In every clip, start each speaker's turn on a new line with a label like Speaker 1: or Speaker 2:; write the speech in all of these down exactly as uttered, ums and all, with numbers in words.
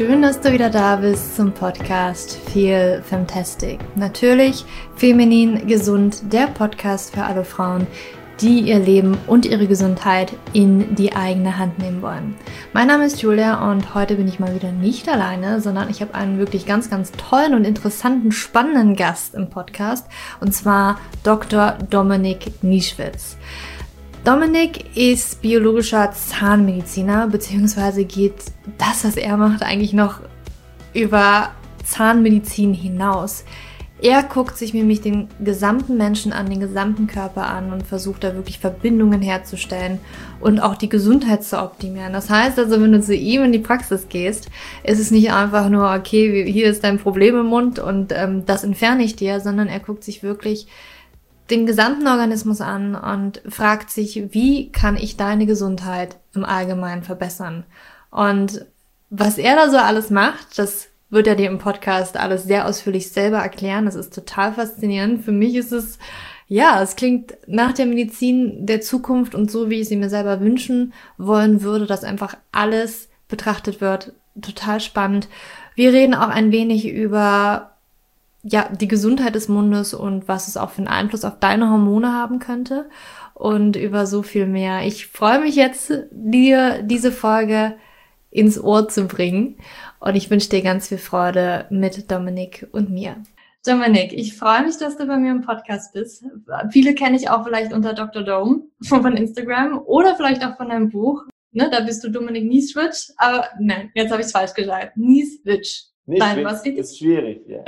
Speaker 1: Schön, dass du wieder da bist zum Podcast Feel Femtastic. Natürlich feminin gesund, der Podcast für alle Frauen, die ihr Leben und ihre Gesundheit in die eigene Hand nehmen wollen. Mein Name ist Julia und heute bin ich mal wieder nicht alleine, sondern ich habe einen wirklich ganz, ganz tollen und interessanten, spannenden Gast im Podcast, und zwar Doktor Dominik Nischwitz. Dominik ist biologischer Zahnmediziner, beziehungsweise geht das, was er macht, eigentlich noch über Zahnmedizin hinaus. Er guckt sich nämlich den gesamten Menschen an, den gesamten Körper an und versucht da wirklich Verbindungen herzustellen und auch die Gesundheit zu optimieren. Das heißt also, wenn du zu ihm in die Praxis gehst, ist es nicht einfach nur, okay, hier ist dein Problem im Mund und ähm, das entferne ich dir, sondern er guckt sich wirklich den gesamten Organismus an und fragt sich, wie kann ich deine Gesundheit im Allgemeinen verbessern? Und was er da so alles macht, das wird er dir im Podcast alles sehr ausführlich selber erklären. Das ist total faszinierend. Für mich ist es, ja, es klingt nach der Medizin der Zukunft und so, wie ich sie mir selber wünschen wollen würde, dass einfach alles betrachtet wird. Total spannend. Wir reden auch ein wenig über ja, die Gesundheit des Mundes und was es auch für einen Einfluss auf deine Hormone haben könnte und über so viel mehr. Ich freue mich jetzt, dir diese Folge ins Ohr zu bringen und ich wünsche dir ganz viel Freude mit Dominik und mir. Dominik, ich freue mich, dass du bei mir im Podcast bist. Viele kenne ich auch vielleicht unter Doktor Dome von Instagram oder vielleicht auch von deinem Buch. Ne, da bist du Dominik Nischwitz, aber nein, jetzt habe ich es falsch gesagt. Nischwitz.
Speaker 2: Nicht
Speaker 1: Nein, was
Speaker 2: ist schwierig, ja.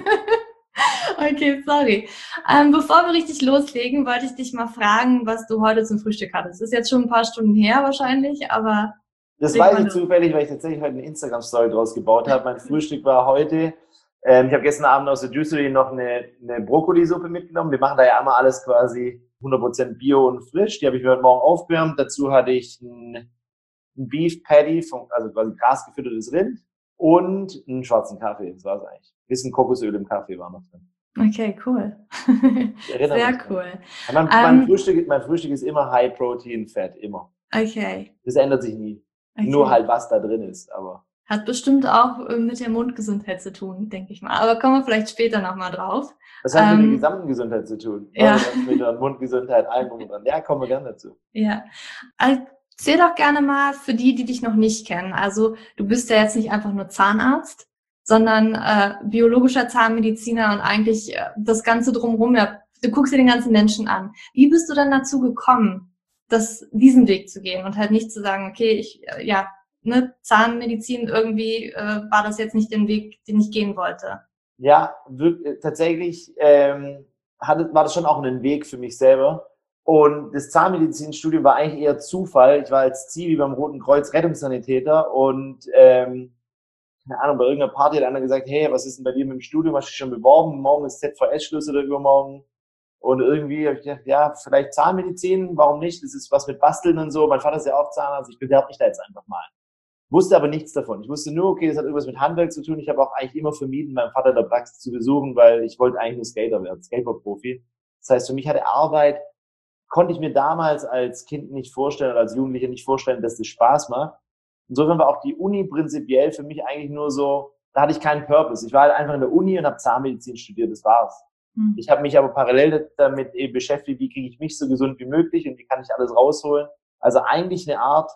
Speaker 1: Okay, sorry. Ähm, bevor wir richtig loslegen, wollte ich dich mal fragen, was du heute zum Frühstück hattest. Das ist jetzt schon ein paar Stunden her wahrscheinlich, aber...
Speaker 2: Das weiß ich zufällig, weil ich tatsächlich heute eine Instagram-Story draus gebaut habe. Mein Frühstück war heute, ähm, ich habe gestern Abend aus der Juicery noch eine, eine Brokkolisuppe mitgenommen. Wir machen da ja immer alles quasi hundert Prozent bio und frisch. Die habe ich mir heute Morgen aufgewärmt. Dazu hatte ich ein, ein Beef Patty, vom, also quasi grasgefüttertes Rind. Und einen schwarzen Kaffee, das war's eigentlich. Ein bisschen Kokosöl im Kaffee war noch drin.
Speaker 1: Okay, cool. Sehr cool.
Speaker 2: Mein, mein, um, Frühstück, mein Frühstück ist immer High Protein Fett, immer.
Speaker 1: Okay.
Speaker 2: Das ändert sich nie. Okay. Nur halt, was da drin ist, aber.
Speaker 1: Hat bestimmt auch mit der Mundgesundheit zu tun, denke ich mal. Aber kommen wir vielleicht später nochmal drauf.
Speaker 2: Das hat ähm, mit der gesamten Gesundheit zu tun.
Speaker 1: Ja.
Speaker 2: Also mit der Mundgesundheit, allem und dran. Ja, kommen wir gerne dazu.
Speaker 1: Ja. Also, erzähl doch gerne mal für die, die dich noch nicht kennen. Also du bist ja jetzt nicht einfach nur Zahnarzt, sondern äh, biologischer Zahnmediziner und eigentlich äh, das Ganze drumherum. Ja, du guckst dir den ganzen Menschen an. Wie bist du dann dazu gekommen, das, diesen Weg zu gehen und halt nicht zu sagen, okay, ich äh, ja, ne, Zahnmedizin irgendwie äh, war das jetzt nicht den Weg, den ich gehen wollte?
Speaker 2: Ja, wirklich, tatsächlich ähm, hatte, war das schon auch ein Weg für mich selber. Und das Zahnmedizinstudium war eigentlich eher Zufall. Ich war als Zivi beim Roten Kreuz Rettungssanitäter und ähm, keine Ahnung, bei irgendeiner Party hat einer gesagt, hey, was ist denn bei dir mit dem Studium? Hast du dich schon beworben? Morgen ist Z V S-Schluss oder übermorgen? Und irgendwie habe ich gedacht, ja, vielleicht Zahnmedizin, warum nicht? Das ist was mit Basteln und so. Mein Vater ist ja auch Zahnarzt, ich bewerbe mich da jetzt einfach mal. Wusste aber nichts davon. Ich wusste nur, okay, das hat irgendwas mit Handwerk zu tun. Ich habe auch eigentlich immer vermieden, meinen Vater in der Praxis zu besuchen, weil ich wollte eigentlich nur Skater werden, Skateboard-Profi. Das heißt, für mich hatte Arbeit, konnte ich mir damals als Kind nicht vorstellen oder als Jugendlicher nicht vorstellen, dass das Spaß macht. Insofern war auch die Uni prinzipiell für mich eigentlich nur so, da hatte ich keinen Purpose. Ich war halt einfach in der Uni und habe Zahnmedizin studiert, das war's. Mhm. Ich habe mich aber parallel damit eben beschäftigt, wie kriege ich mich so gesund wie möglich und wie kann ich alles rausholen. Also eigentlich eine Art,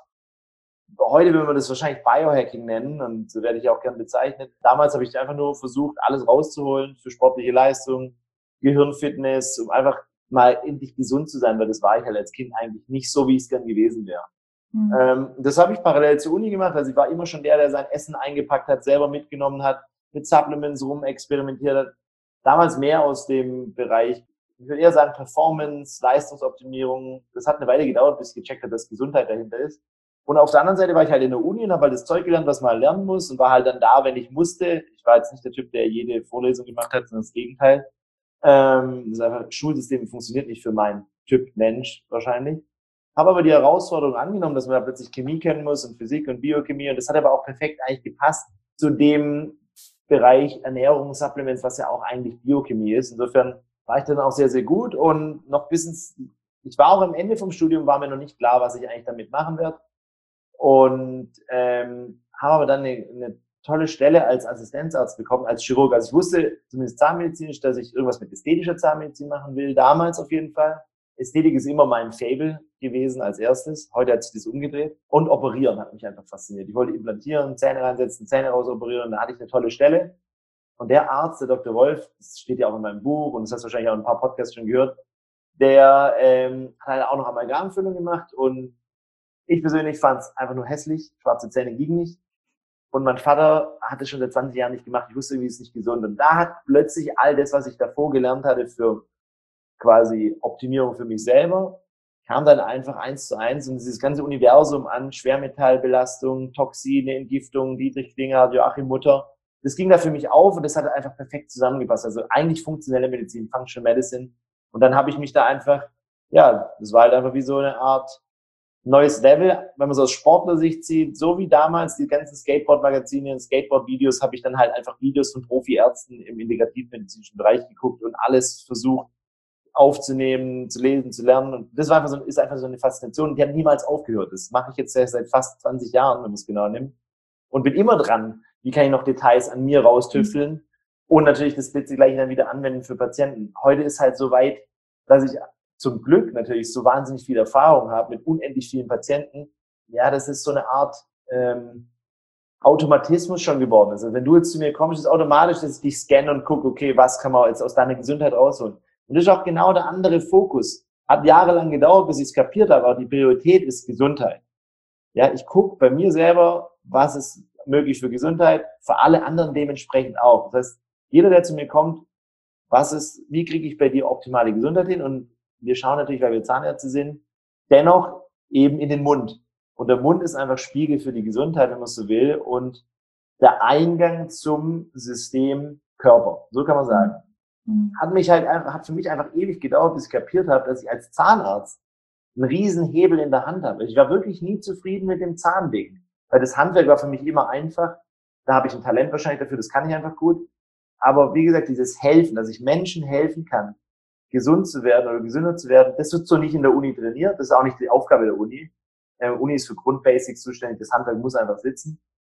Speaker 2: heute würde man das wahrscheinlich Biohacking nennen und so werde ich auch gern bezeichnet. Damals habe ich einfach nur versucht, alles rauszuholen für sportliche Leistung, Gehirnfitness, um einfach mal endlich gesund zu sein, weil das war ich halt als Kind eigentlich nicht so, wie es gern gewesen wäre. Mhm. Ähm, das habe ich parallel zur Uni gemacht, also ich war immer schon der, der sein Essen eingepackt hat, selber mitgenommen hat, mit Supplements rumexperimentiert hat. Damals mehr aus dem Bereich, ich würde eher sagen Performance, Leistungsoptimierung. Das hat eine Weile gedauert, bis ich gecheckt habe, dass Gesundheit dahinter ist. Und auf der anderen Seite war ich halt in der Uni und habe halt das Zeug gelernt, was man lernen muss und war halt dann da, wenn ich musste. Ich war jetzt nicht der Typ, der jede Vorlesung gemacht hat, sondern das Gegenteil. Ähm, das ist einfach, Schulsystem funktioniert nicht für meinen Typ Mensch wahrscheinlich. Habe aber die Herausforderung angenommen, dass man da plötzlich Chemie kennen muss und Physik und Biochemie und das hat aber auch perfekt eigentlich gepasst zu dem Bereich Ernährung, Supplements, was ja auch eigentlich Biochemie ist. Insofern war ich dann auch sehr, sehr gut und noch bis ins, ich war auch am Ende vom Studium, war mir noch nicht klar, was ich eigentlich damit machen werde und ähm, habe aber dann eine, eine tolle Stelle als Assistenzarzt bekommen, als Chirurg. Also ich wusste zumindest zahnmedizinisch, dass ich irgendwas mit ästhetischer Zahnmedizin machen will, damals auf jeden Fall. Ästhetik ist immer mein Faible gewesen als erstes. Heute hat sich das umgedreht. Und operieren hat mich einfach fasziniert. Ich wollte implantieren, Zähne reinsetzen, Zähne rausoperieren. Da hatte ich eine tolle Stelle. Und der Arzt, der Doktor Wolf, das steht ja auch in meinem Buch und das hast du wahrscheinlich auch in ein paar Podcasts schon gehört, der ähm, hat halt auch noch Amalgamfüllung gemacht. Und ich persönlich fand es einfach nur hässlich. Schwarze Zähne gingen nicht. Und mein Vater hat es schon seit zwanzig Jahren nicht gemacht. Ich wusste irgendwie, es ist nicht gesund. Und da hat plötzlich all das, was ich davor gelernt hatte für quasi Optimierung für mich selber, kam dann einfach eins zu eins. Und dieses ganze Universum an Schwermetallbelastung, Toxine, Entgiftung, Dietrich Klinger, Joachim Mutter, das ging da für mich auf und das hat einfach perfekt zusammengepasst. Also eigentlich funktionelle Medizin, Functional Medicine. Und dann habe ich mich da einfach, ja, das war halt einfach wie so eine Art neues Level, wenn man so aus Sportlersicht sieht, so wie damals die ganzen Skateboard-Magazine, Skateboard-Videos, habe ich dann halt einfach Videos von Profi-Ärzten im integrativmedizinischen Bereich geguckt und alles versucht aufzunehmen, zu lesen, zu lernen. Und das war einfach so, ist einfach so eine Faszination. Die hat niemals aufgehört. Das mache ich jetzt seit fast zwanzig Jahren, wenn man es genau nimmt. Und bin immer dran, wie kann ich noch Details an mir raustüfteln und natürlich das Blitze gleich dann wieder anwenden für Patienten. Heute ist halt so weit, dass ich zum Glück natürlich so wahnsinnig viel Erfahrung habe mit unendlich vielen Patienten. Ja, das ist so eine Art ähm, Automatismus schon geworden. Also wenn du jetzt zu mir kommst, ist es automatisch, dass ich dich scanne und gucke, okay, was kann man jetzt aus deiner Gesundheit rausholen. Und das ist auch genau der andere Fokus. Hat jahrelang gedauert, bis ich es kapiert habe, aber die Priorität ist Gesundheit. Ja, ich gucke bei mir selber, was ist möglich für Gesundheit, für alle anderen dementsprechend auch. Das heißt, jeder, der zu mir kommt, was ist, wie kriege ich bei dir optimale Gesundheit hin? Und wir schauen natürlich, weil wir Zahnärzte sind, dennoch eben in den Mund. Und der Mund ist einfach Spiegel für die Gesundheit, wenn man so will, und der Eingang zum System Körper. So kann man sagen. Mhm. Hat mich halt einfach, hat für mich einfach ewig gedauert, bis ich kapiert habe, dass ich als Zahnarzt einen riesen Hebel in der Hand habe. Ich war wirklich nie zufrieden mit dem Zahnding. Weil das Handwerk war für mich immer einfach. Da habe ich ein Talent wahrscheinlich dafür, das kann ich einfach gut. Aber wie gesagt, dieses Helfen, dass ich Menschen helfen kann, gesund zu werden oder gesünder zu werden, das wird so nicht in der Uni trainiert. Das ist auch nicht die Aufgabe der Uni. Die Uni ist für Grundbasics zuständig. Das Handwerk muss einfach sitzen.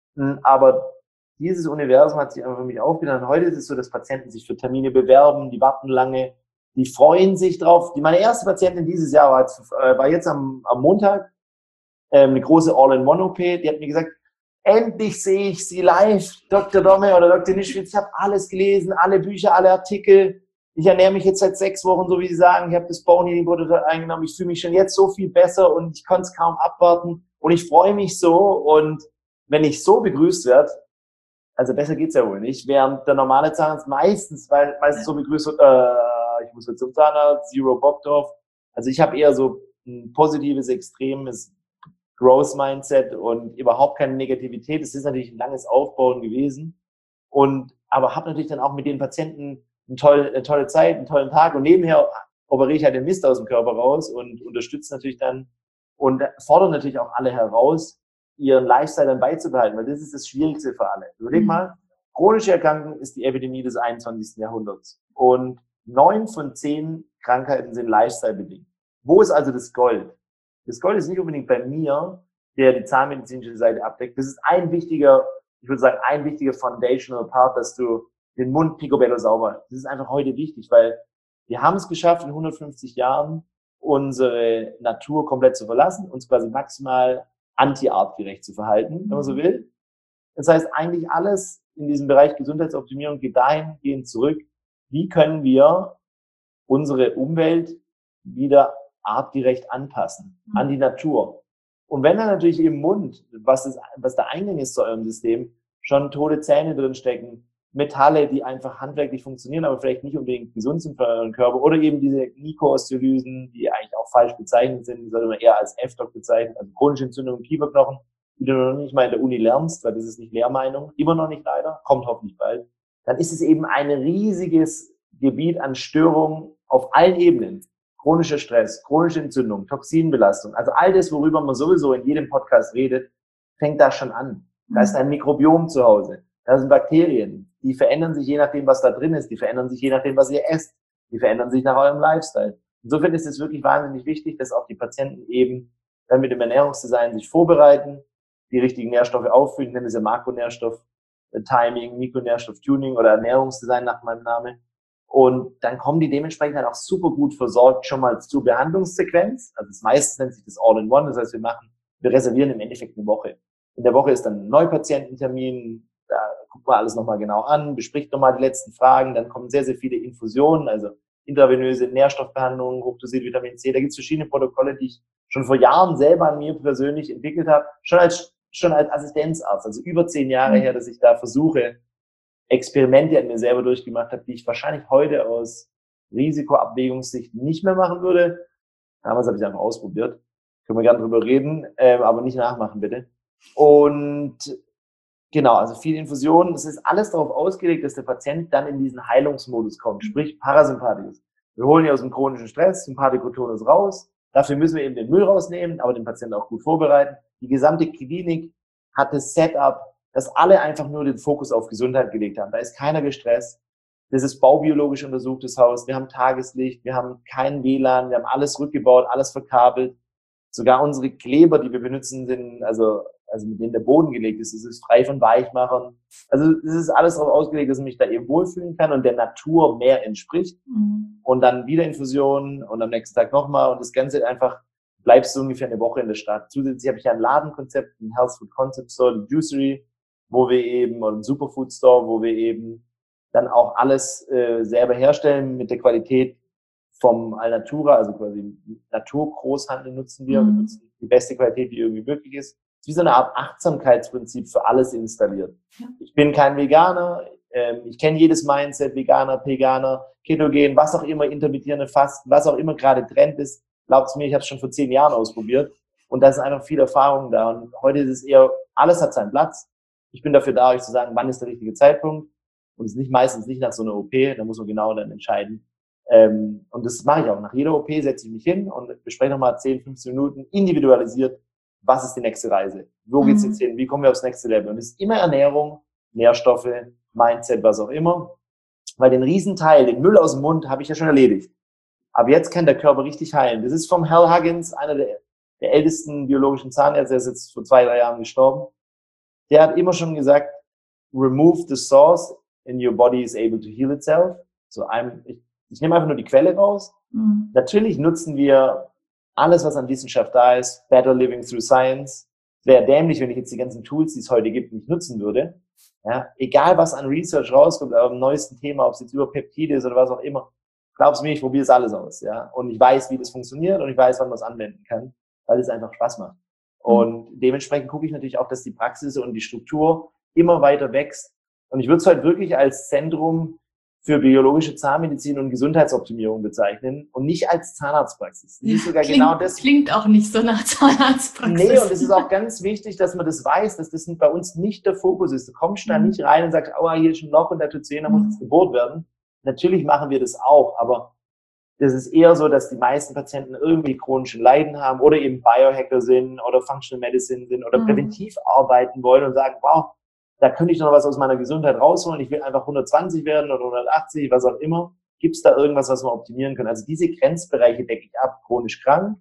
Speaker 2: Aber dieses Universum hat sich einfach für mich aufgetan. Und heute ist es so, dass Patienten sich für Termine bewerben, die warten lange, die freuen sich drauf. Die, meine erste Patientin dieses Jahr war jetzt, äh, war jetzt am, am Montag, ähm, eine große All-in-One-O P. Die hat mir gesagt, endlich sehe ich Sie live, Doktor Domme oder Doktor Nischwitz. Ich habe alles gelesen, alle Bücher, alle Artikel. Ich ernähre mich jetzt seit sechs Wochen, so wie Sie sagen. Ich habe das Bone Healing Protokoll eingenommen. Ich fühle mich schon jetzt so viel besser und ich konnte es kaum abwarten. Und ich freue mich so. Und wenn ich so begrüßt werde, also besser geht's ja wohl nicht, während der normale Zahnarzt meistens, weil meistens so begrüßt wird, äh, ich muss jetzt zum Zahnarzt, zero Bock drauf. Also ich habe eher so ein positives, extremes Growth-Mindset und überhaupt keine Negativität. Es ist natürlich ein langes Aufbauen gewesen. Und, aber habe natürlich dann auch mit den Patienten eine tolle, eine tolle Zeit, einen tollen Tag. Und nebenher operiere ich halt den Mist aus dem Körper raus und unterstütze natürlich dann und fordere natürlich auch alle heraus, ihren Lifestyle dann beizubehalten, weil das ist das Schwierigste für alle. Überleg mhm. mal, chronische Erkrankung ist die Epidemie des einundzwanzigsten Jahrhunderts. Und neun von zehn Krankheiten sind Lifestyle-bedingt. Wo ist also das Gold? Das Gold ist nicht unbedingt bei mir, der die zahnmedizinische Seite abdeckt. Das ist ein wichtiger, ich würde sagen, ein wichtiger foundational Part, dass du den Mund picobello sauber. Das ist einfach heute wichtig, weil wir haben es geschafft, in hundertfünfzig Jahren unsere Natur komplett zu verlassen, uns quasi maximal anti-artgerecht zu verhalten, wenn man so will. Das heißt, eigentlich alles in diesem Bereich Gesundheitsoptimierung geht dahingehend zurück, wie können wir unsere Umwelt wieder artgerecht anpassen an die Natur. Und wenn dann natürlich im Mund, was, ist, was der Eingang ist zu eurem System, schon tote Zähne drinstecken, Metalle, die einfach handwerklich funktionieren, aber vielleicht nicht unbedingt gesund sind für euren Körper, oder eben diese Nikoosteolysen, die eigentlich auch falsch bezeichnet sind, die sollte man eher als F-Doc bezeichnen, also chronische Entzündung im Kieferknochen, die du noch nicht mal in der Uni lernst, weil das ist nicht Lehrmeinung, immer noch nicht leider, kommt hoffentlich bald, dann ist es eben ein riesiges Gebiet an Störungen auf allen Ebenen. Chronischer Stress, chronische Entzündung, Toxinbelastung, also all das, worüber man sowieso in jedem Podcast redet, fängt da schon an. Da ist ein Mikrobiom zu Hause, da sind Bakterien, die verändern sich je nachdem, was da drin ist, die verändern sich je nachdem, was ihr esst, die verändern sich nach eurem Lifestyle. Insofern ist es wirklich wahnsinnig wichtig, dass auch die Patienten eben dann mit dem Ernährungsdesign sich vorbereiten, die richtigen Nährstoffe auffüllen, nennen es ja Makronährstoff, Timing, Mikronährstofftuning oder Ernährungsdesign nach meinem Namen. Und dann kommen die dementsprechend halt auch super gut versorgt schon mal zur Behandlungssequenz. Also das meiste nennt sich das All-in-One. Das heißt, wir machen, wir reservieren im Endeffekt eine Woche. In der Woche ist dann ein Neupatiententermin. Da guckt man alles nochmal genau an, bespricht nochmal die letzten Fragen. Dann kommen sehr, sehr viele Infusionen, also intravenöse Nährstoffbehandlung, Hochdosit Vitamin C. Da gibt es verschiedene Protokolle, die ich schon vor Jahren selber an mir persönlich entwickelt habe. Schon als, schon als Assistenzarzt. Also über zehn Jahre her, dass ich da versuche, Experimente an mir selber durchgemacht habe, die ich wahrscheinlich heute aus Risikoabwägungssicht nicht mehr machen würde. Damals habe ich es einfach ausprobiert. Können wir gerne drüber reden, ähm, aber nicht nachmachen, bitte. Und genau, also viel Infusion. Es ist alles darauf ausgelegt, dass der Patient dann in diesen Heilungsmodus kommt, sprich Parasympathikus. Wir holen ihn aus dem chronischen Stress, Sympathikotonus raus. Dafür müssen wir eben den Müll rausnehmen, aber den Patienten auch gut vorbereiten. Die gesamte Klinik hat das Setup, dass alle einfach nur den Fokus auf Gesundheit gelegt haben. Da ist keiner gestresst. Das ist baubiologisch untersuchtes Haus. Wir haben Tageslicht, wir haben kein W L A N, wir haben alles rückgebaut, alles verkabelt. Sogar unsere Kleber, die wir benutzen, sind, also, also mit denen der Boden gelegt ist, es ist frei von Weichmachern. Also es ist alles darauf ausgelegt, dass ich mich da eben wohlfühlen kann und der Natur mehr entspricht. Mhm. Und dann wieder Infusionen und am nächsten Tag nochmal und das Ganze einfach bleibst du ungefähr eine Woche in der Stadt. Zusätzlich habe ich ja ein Ladenkonzept, ein Health Food Concept Store, die Juicery, wo wir eben, oder ein Superfood Store, wo wir eben dann auch alles äh, selber herstellen mit der Qualität vom Alnatura, also quasi Naturgroßhandel nutzen wir. Mhm. Wir nutzen die beste Qualität, die irgendwie möglich ist. Es ist wie so eine Art Achtsamkeitsprinzip für alles installiert. Ja. Ich bin kein Veganer, ähm, ich kenne jedes Mindset, Veganer, Veganer, Ketogen, was auch immer, intermittierende Fasten, was auch immer gerade Trend ist. Glaubt's mir, ich habe es schon vor zehn Jahren ausprobiert und da ist einfach viel Erfahrung da. Und heute ist es eher, alles hat seinen Platz. Ich bin dafür da, euch zu sagen, wann ist der richtige Zeitpunkt. Und es ist nicht meistens nicht nach so einer O P, da muss man genau dann entscheiden. Ähm, und das mache ich auch. Nach jeder O P setze ich mich hin und bespreche nochmal zehn, fünfzehn Minuten individualisiert, was ist die nächste Reise? Wo geht's jetzt hin? Wie kommen wir aufs nächste Level? Und es ist immer Ernährung, Nährstoffe, Mindset, was auch immer. Weil den Riesenteil, den Müll aus dem Mund, habe ich ja schon erledigt. Aber jetzt kann der Körper richtig heilen. Das ist vom Hal Huggins, einer der, der ältesten biologischen Zahnärzte, der ist jetzt vor zwei, drei Jahren gestorben. Der hat immer schon gesagt, remove the source and your body is able to heal itself. So I'm, ich, ich nehme einfach nur die Quelle raus. Mhm. Natürlich nutzen wir alles, was an Wissenschaft da ist. Better living through science. Wäre dämlich, wenn ich jetzt die ganzen Tools, die es heute gibt, nicht nutzen würde. Ja, egal was an Research rauskommt, aber am neuesten Thema, ob es jetzt über Peptide ist oder was auch immer. Glaub's mir, ich probiere es alles aus. Ja, und ich weiß, wie das funktioniert und ich weiß, wann man es anwenden kann, weil es einfach Spaß macht. Und dementsprechend gucke ich natürlich auch, dass die Praxis und die Struktur immer weiter wächst. Und ich würde es halt wirklich als Zentrum für biologische Zahnmedizin und Gesundheitsoptimierung bezeichnen und nicht als Zahnarztpraxis. Das ist sogar
Speaker 1: klingt,
Speaker 2: genau das.
Speaker 1: Klingt auch nicht so nach Zahnarztpraxis.
Speaker 2: Nee, und es ist auch ganz wichtig, dass man das weiß, dass das bei uns nicht der Fokus ist. Du kommst da nicht rein und sagst, oh, hier ist ein Loch und da tut weh, da muss jetzt gebohrt werden. Natürlich machen wir das auch, aber das ist eher so, dass die meisten Patienten irgendwie chronische Leiden haben oder eben Biohacker sind oder Functional Medicine sind oder mhm. präventiv arbeiten wollen und sagen, wow, da könnte ich noch was aus meiner Gesundheit rausholen. Ich will einfach hundertzwanzig werden oder hundertachtzig, was auch immer. Gibt es da irgendwas, was wir optimieren können? Also diese Grenzbereiche decke ich ab, chronisch krank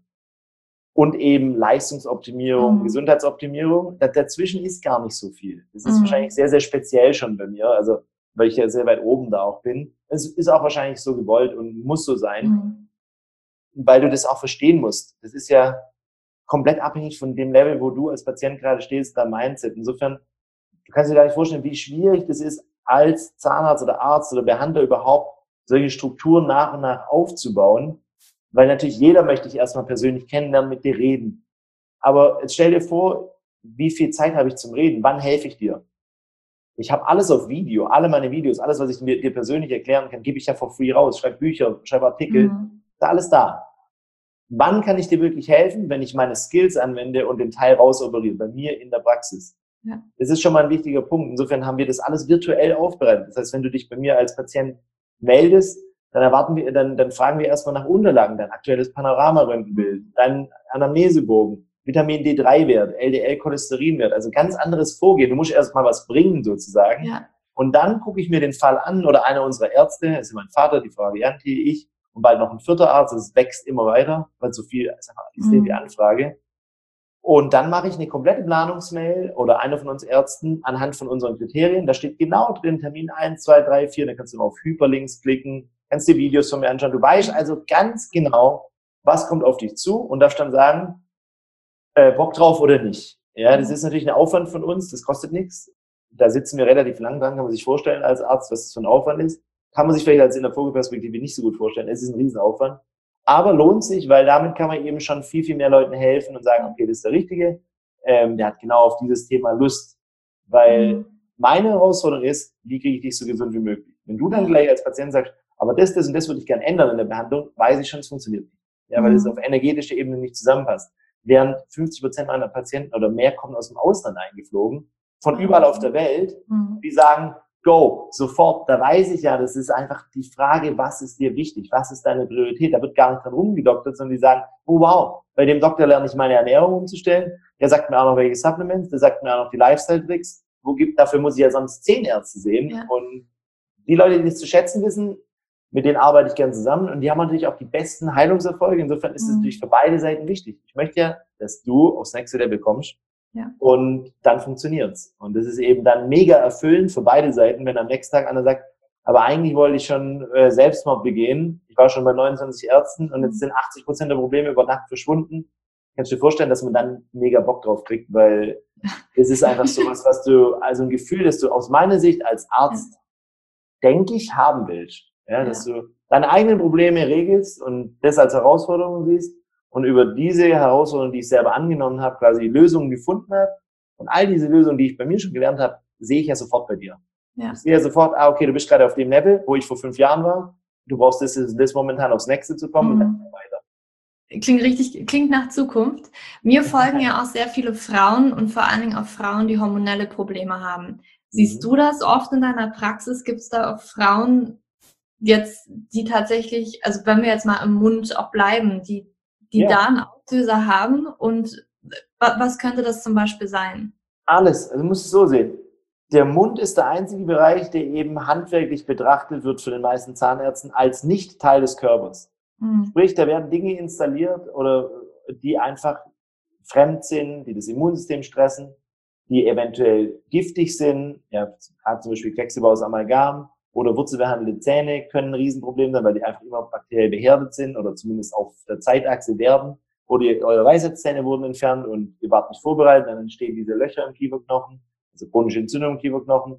Speaker 2: und eben Leistungsoptimierung, mhm. Gesundheitsoptimierung. Dazwischen ist gar nicht so viel. Das ist mhm. wahrscheinlich sehr, sehr speziell schon bei mir. Also weil ich ja sehr weit oben da auch bin. Es ist auch wahrscheinlich so gewollt und muss so sein, mhm. weil du das auch verstehen musst. Das ist ja komplett abhängig von dem Level, wo du als Patient gerade stehst, dein Mindset. Insofern, du kannst dir gar nicht vorstellen, wie schwierig das ist, als Zahnarzt oder Arzt oder Behandler überhaupt solche Strukturen nach und nach aufzubauen, weil natürlich jeder möchte dich erstmal persönlich kennenlernen, mit dir reden. Aber jetzt stell dir vor, wie viel Zeit habe ich zum Reden? Wann helfe ich dir? Ich habe alles auf Video, alle meine Videos, alles, was ich mir, dir persönlich erklären kann, gebe ich ja for free raus. Schreibe Bücher, schreibe Artikel, mhm. ist alles da. Wann kann ich dir wirklich helfen? Wenn ich meine Skills anwende und den Teil rausoperiere, bei mir in der Praxis. Ja. Das ist schon mal ein wichtiger Punkt. Insofern haben wir das alles virtuell aufbereitet. Das heißt, wenn du dich bei mir als Patient meldest, dann erwarten wir, dann, dann fragen wir erstmal nach Unterlagen, dein aktuelles Panoramaröntgenbild, dein Anamnesebogen, Vitamin D drei Wert, L D L-Cholesterinwert, also ganz anderes Vorgehen. Du musst erst mal was bringen sozusagen. Ja. Und dann gucke ich mir den Fall an oder einer unserer Ärzte, das ist mein Vater, die Frau Arianti, ich und bald noch ein vierter Arzt, das wächst immer weiter, weil so viel ist einfach, ich sehe die Anfrage. Und dann mache ich eine komplette Planungsmail oder einer von uns Ärzten anhand von unseren Kriterien. Da steht genau drin, Termin eins, zwei, drei, vier. Dann kannst du auf Hyperlinks klicken, kannst dir Videos von mir anschauen. Du weißt also ganz genau, was kommt auf dich zu und darfst dann sagen, äh, Bock drauf oder nicht. Ja, das ist natürlich ein Aufwand von uns, das kostet nichts. Da sitzen wir relativ lang dran, kann man sich vorstellen als Arzt, was das für ein Aufwand ist. Kann man sich vielleicht als in der Vogelperspektive nicht so gut vorstellen. Es ist ein Riesenaufwand. Aber lohnt sich, weil damit kann man eben schon viel, viel mehr Leuten helfen und sagen, okay, das ist der Richtige. Ähm, der hat genau auf dieses Thema Lust. Weil mhm. meine Herausforderung ist, wie kriege ich dich so gesund wie möglich? Wenn du dann gleich als Patient sagst, aber das, das und das würde ich gerne ändern in der Behandlung, weiß ich schon, es funktioniert nicht. Ja, weil es mhm. auf energetischer Ebene nicht zusammenpasst. Während fünfzig Prozent meiner Patienten oder mehr kommen aus dem Ausland eingeflogen, von überall auf der Welt, mhm. die sagen, go, sofort, da weiß ich ja, das ist einfach die Frage, was ist dir wichtig, was ist deine Priorität, da wird gar nicht dran rumgedoktert, sondern die sagen, oh wow, bei dem Doktor lerne ich meine Ernährung umzustellen, der sagt mir auch noch welche Supplements, der sagt mir auch noch die Lifestyle-Tricks, wo gibt, dafür muss ich ja sonst zehn Ärzte sehen ja. Und die Leute, die das zu schätzen wissen, mit denen arbeite ich gern zusammen und die haben natürlich auch die besten Heilungserfolge, insofern ist es mhm. natürlich für beide Seiten wichtig. Ich möchte ja, dass du aufs nächste Level kommst. Ja. Und dann funktioniert's. Und das ist eben dann mega erfüllend für beide Seiten, wenn am nächsten Tag einer sagt, aber eigentlich wollte ich schon äh, Selbstmord begehen. Ich war schon bei neunundzwanzig Ärzten und jetzt sind achtzig Prozent der Probleme über Nacht verschwunden. Kannst du dir vorstellen, dass man dann mega Bock drauf kriegt, weil es ist einfach sowas, was du, also ein Gefühl, das du aus meiner Sicht als Arzt, ja. denke ich, haben willst. Ja, ja. Dass du deine eigenen Probleme regelst und das als Herausforderung siehst. Und über diese Herausforderungen, die ich selber angenommen habe, quasi Lösungen gefunden habe. Und all diese Lösungen, die ich bei mir schon gelernt habe, sehe ich ja sofort bei dir. Ja. Ich sehe ja sofort, ah, okay, du bist gerade auf dem Level, wo ich vor fünf Jahren war. Du brauchst das, das momentan aufs Nächste zu kommen mhm. und dann weiter.
Speaker 1: Klingt richtig, klingt nach Zukunft. Mir folgen ja auch sehr viele Frauen und vor allen Dingen auch Frauen, die hormonelle Probleme haben. Siehst mhm. du das oft in deiner Praxis? Gibt es da auch Frauen jetzt, die tatsächlich, also wenn wir jetzt mal im Mund auch bleiben, die die ja. da einen Auslöser haben und was könnte das zum Beispiel sein?
Speaker 2: Alles, also du musst es so sehen. Der Mund ist der einzige Bereich, der eben handwerklich betrachtet wird für den meisten Zahnärzten als nicht Teil des Körpers. Mhm. Sprich, da werden Dinge installiert oder die einfach fremd sind, die das Immunsystem stressen, die eventuell giftig sind, ja, gerade zum Beispiel Quecksilber aus Amalgam, oder wurzelbehandelte Zähne können ein Riesenproblem sein, weil die einfach immer bakteriell behärtet sind oder zumindest auf der Zeitachse werden. Oder eure Weisheitszähne wurden entfernt und ihr wart nicht vorbereitet, dann entstehen diese Löcher im Kieferknochen, also chronische Entzündung im Kieferknochen,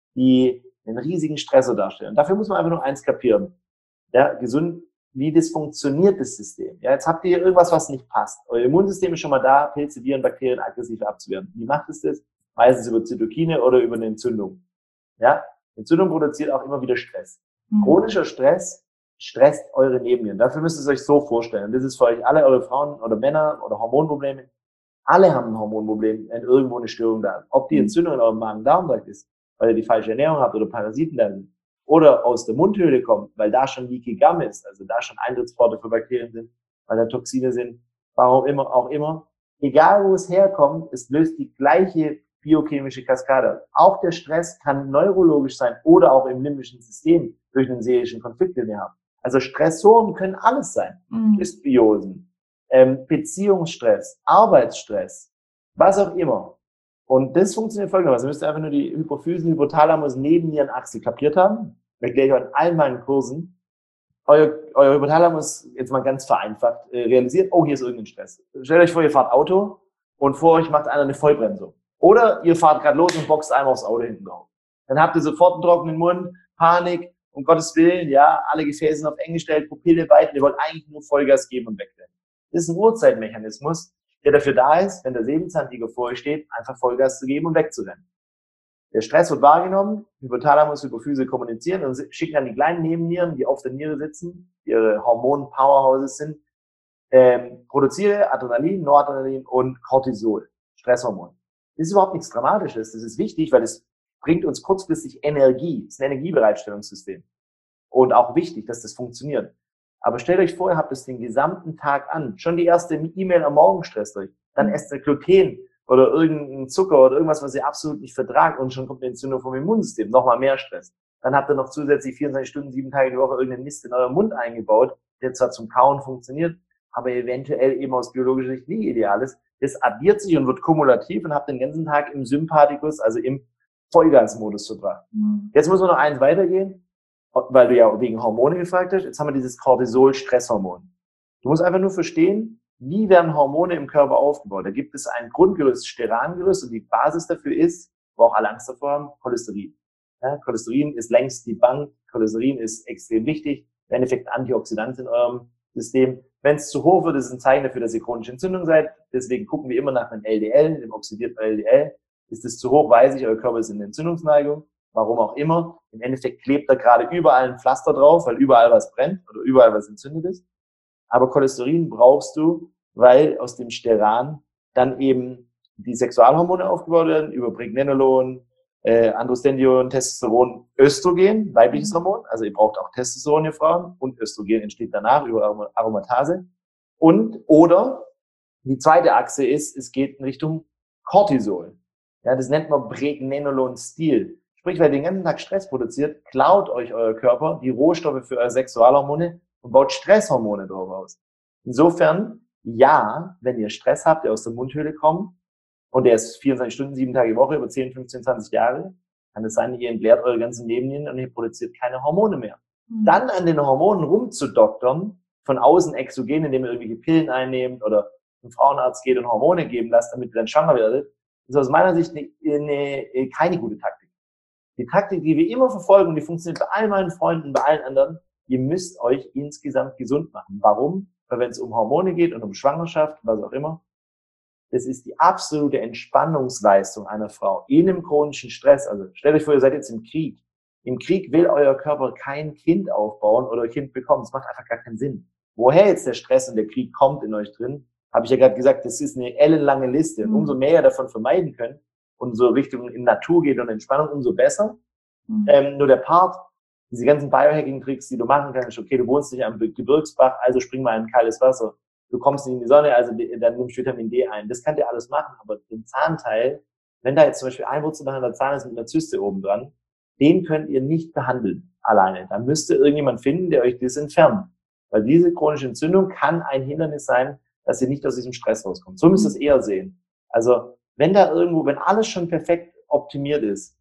Speaker 2: die einen riesigen Stressor darstellen. Und dafür muss man einfach nur eins kapieren. Ja, gesund, wie das funktioniert, das System. Ja, jetzt habt ihr irgendwas, was nicht passt. Euer Immunsystem ist schon mal da, Pilze, Viren, Bakterien aggressiv abzuwehren. Wie macht es das? Meistens über Zytokine oder über eine Entzündung. Ja, Entzündung produziert auch immer wieder Stress. Mhm. Chronischer Stress stresst eure Nebennieren. Dafür müsst ihr es euch so vorstellen. Das ist für euch alle, eure Frauen oder Männer oder Hormonprobleme. Alle haben ein Hormonproblem, wenn irgendwo eine Störung da ist. Ob die Entzündung in eurem Magen-Darm-Trakt ist, weil ihr die falsche Ernährung habt oder Parasiten da sind, oder aus der Mundhöhle kommt, weil da schon Leaky Gum ist, also da schon Eintrittspforte für Bakterien sind, weil da Toxine sind, warum immer, auch immer. Egal, wo es herkommt, es löst die gleiche biochemische Kaskade. Auch der Stress kann neurologisch sein oder auch im limbischen System durch einen seelischen Konflikt, den wir haben. Also Stressoren können alles sein. Mhm. Dysbiosen, ähm, Beziehungsstress, Arbeitsstress, was auch immer. Und das funktioniert folgendermaßen. Ihr müsst einfach nur die Hypophysen, Hypothalamus, Nebennierenachse kapiert haben. Das erkläre ich euch in allen meinen Kursen. Euer, euer Hypothalamus, jetzt mal ganz vereinfacht, äh, realisiert, oh, hier ist irgendein Stress. Stellt euch vor, ihr fahrt Auto und vor euch macht einer eine Vollbremsung. Oder ihr fahrt gerade los und boxt einmal aufs Auto hinten drauf. Dann habt ihr sofort einen trockenen Mund, Panik, um Gottes Willen, ja, alle Gefäße sind auf eng gestellt, Pupille weit, und ihr wollt eigentlich nur Vollgas geben und wegrennen. Das ist ein Urzeitmechanismus, der dafür da ist, wenn der Säbelzahntiger vor euch steht, einfach Vollgas zu geben und wegzurennen. Der Stress wird wahrgenommen, Hypothalamus, Hypophyse kommunizieren und schicken dann die kleinen Nebennieren, die auf der Niere sitzen, die ihre Hormon-Powerhouses sind, ähm, produziere Adrenalin, Noradrenalin und Cortisol, Stresshormon. Das ist überhaupt nichts Dramatisches. Das ist wichtig, weil es bringt uns kurzfristig Energie. Das ist ein Energiebereitstellungssystem. Und auch wichtig, dass das funktioniert. Aber stellt euch vor, ihr habt es den gesamten Tag an. Schon die erste E-Mail am Morgen stresst euch. Dann esst ihr Gluten oder irgendeinen Zucker oder irgendwas, was ihr absolut nicht vertragt. Und schon kommt eine Entzündung vom Immunsystem. Nochmal mehr Stress. Dann habt ihr noch zusätzlich vierundzwanzig Stunden, sieben Tage die Woche irgendeinen Mist in eurem Mund eingebaut, der zwar zum Kauen funktioniert, aber eventuell eben aus biologischer Sicht nie ideal ist, das addiert sich und wird kumulativ und habt den ganzen Tag im Sympathikus, also im Vollgasmodus verbracht. Mhm. Jetzt muss man noch eins weitergehen, weil du ja wegen Hormone gefragt hast. Jetzt haben wir dieses Cortisol-Stresshormon. Du musst einfach nur verstehen, wie werden Hormone im Körper aufgebaut. Da gibt es ein Grundgerüst, Sterangerüst, und die Basis dafür ist, wo auch alle Angst davor haben, Cholesterin. Ja, Cholesterin ist längst die Bank. Cholesterin ist extrem wichtig. Im Endeffekt Antioxidant in eurem System. Wenn es zu hoch wird, ist es ein Zeichen dafür, dass ihr chronische Entzündung seid. Deswegen gucken wir immer nach einem L D L, dem oxidierten L D L. Ist es zu hoch, weiß ich, euer Körper ist in der Entzündungsneigung. Warum auch immer. Im Endeffekt klebt da gerade überall ein Pflaster drauf, weil überall was brennt oder überall was entzündet ist. Aber Cholesterin brauchst du, weil aus dem Steran dann eben die Sexualhormone aufgebaut werden, über Pregnenolon, äh, Androstendion, Testosteron, Östrogen, weibliches Hormon. Also ihr braucht auch Testosteron, ihr Frauen, und Östrogen entsteht danach über Aromatase. Und, oder, die zweite Achse ist, es geht in Richtung Cortisol. Ja, das nennt man Pregnenolon-Stil. Sprich, weil ihr den ganzen Tag Stress produziert, klaut euch euer Körper die Rohstoffe für eure Sexualhormone und baut Stresshormone drauf aus. Insofern, ja, wenn ihr Stress habt, der aus der Mundhöhle kommt, und der ist vierundzwanzig Stunden, sieben Tage die Woche, über zehn, fünfzehn, zwanzig Jahre, kann es sein, ihr entleert eure ganzen Nebennieren und ihr produziert keine Hormone mehr. Mhm. Dann an den Hormonen rumzudoktern, von außen exogen, indem ihr irgendwelche Pillen einnehmt oder zum Frauenarzt geht und Hormone geben lasst, damit ihr dann schwanger werdet, ist aus meiner Sicht eine, eine, keine gute Taktik. Die Taktik, die wir immer verfolgen, und die funktioniert bei all meinen Freunden, bei allen anderen, ihr müsst euch insgesamt gesund machen. Warum? Weil wenn es um Hormone geht und um Schwangerschaft, was auch immer, das ist die absolute Entspannungsleistung einer Frau in einem chronischen Stress. Also stellt euch vor, ihr seid jetzt im Krieg. Im Krieg will euer Körper kein Kind aufbauen oder Kind bekommen. Das macht einfach gar keinen Sinn. Woher jetzt der Stress und der Krieg kommt in euch drin, habe ich ja gerade gesagt, das ist eine ellenlange Liste. Und umso mehr ihr davon vermeiden könnt und so Richtung in Natur geht und Entspannung, umso besser. Mhm. Ähm, nur der Part, diese ganzen Biohacking-Tricks, die du machen kannst, okay, du wohnst nicht am Gebirgsbach, also spring mal in kaltes Wasser. Du kommst nicht in die Sonne, also dann nimmst du Vitamin D ein. Das könnt ihr alles machen, aber den Zahnteil, wenn da jetzt zum Beispiel ein wurzelbehandelter Zahn ist mit einer Zyste oben dran, den könnt ihr nicht behandeln alleine. Da müsst ihr irgendjemand finden, der euch das entfernt. Weil diese chronische Entzündung kann ein Hindernis sein, dass ihr nicht aus diesem Stress rauskommt. So müsst ihr es eher sehen. Also, wenn da irgendwo, wenn alles schon perfekt optimiert ist,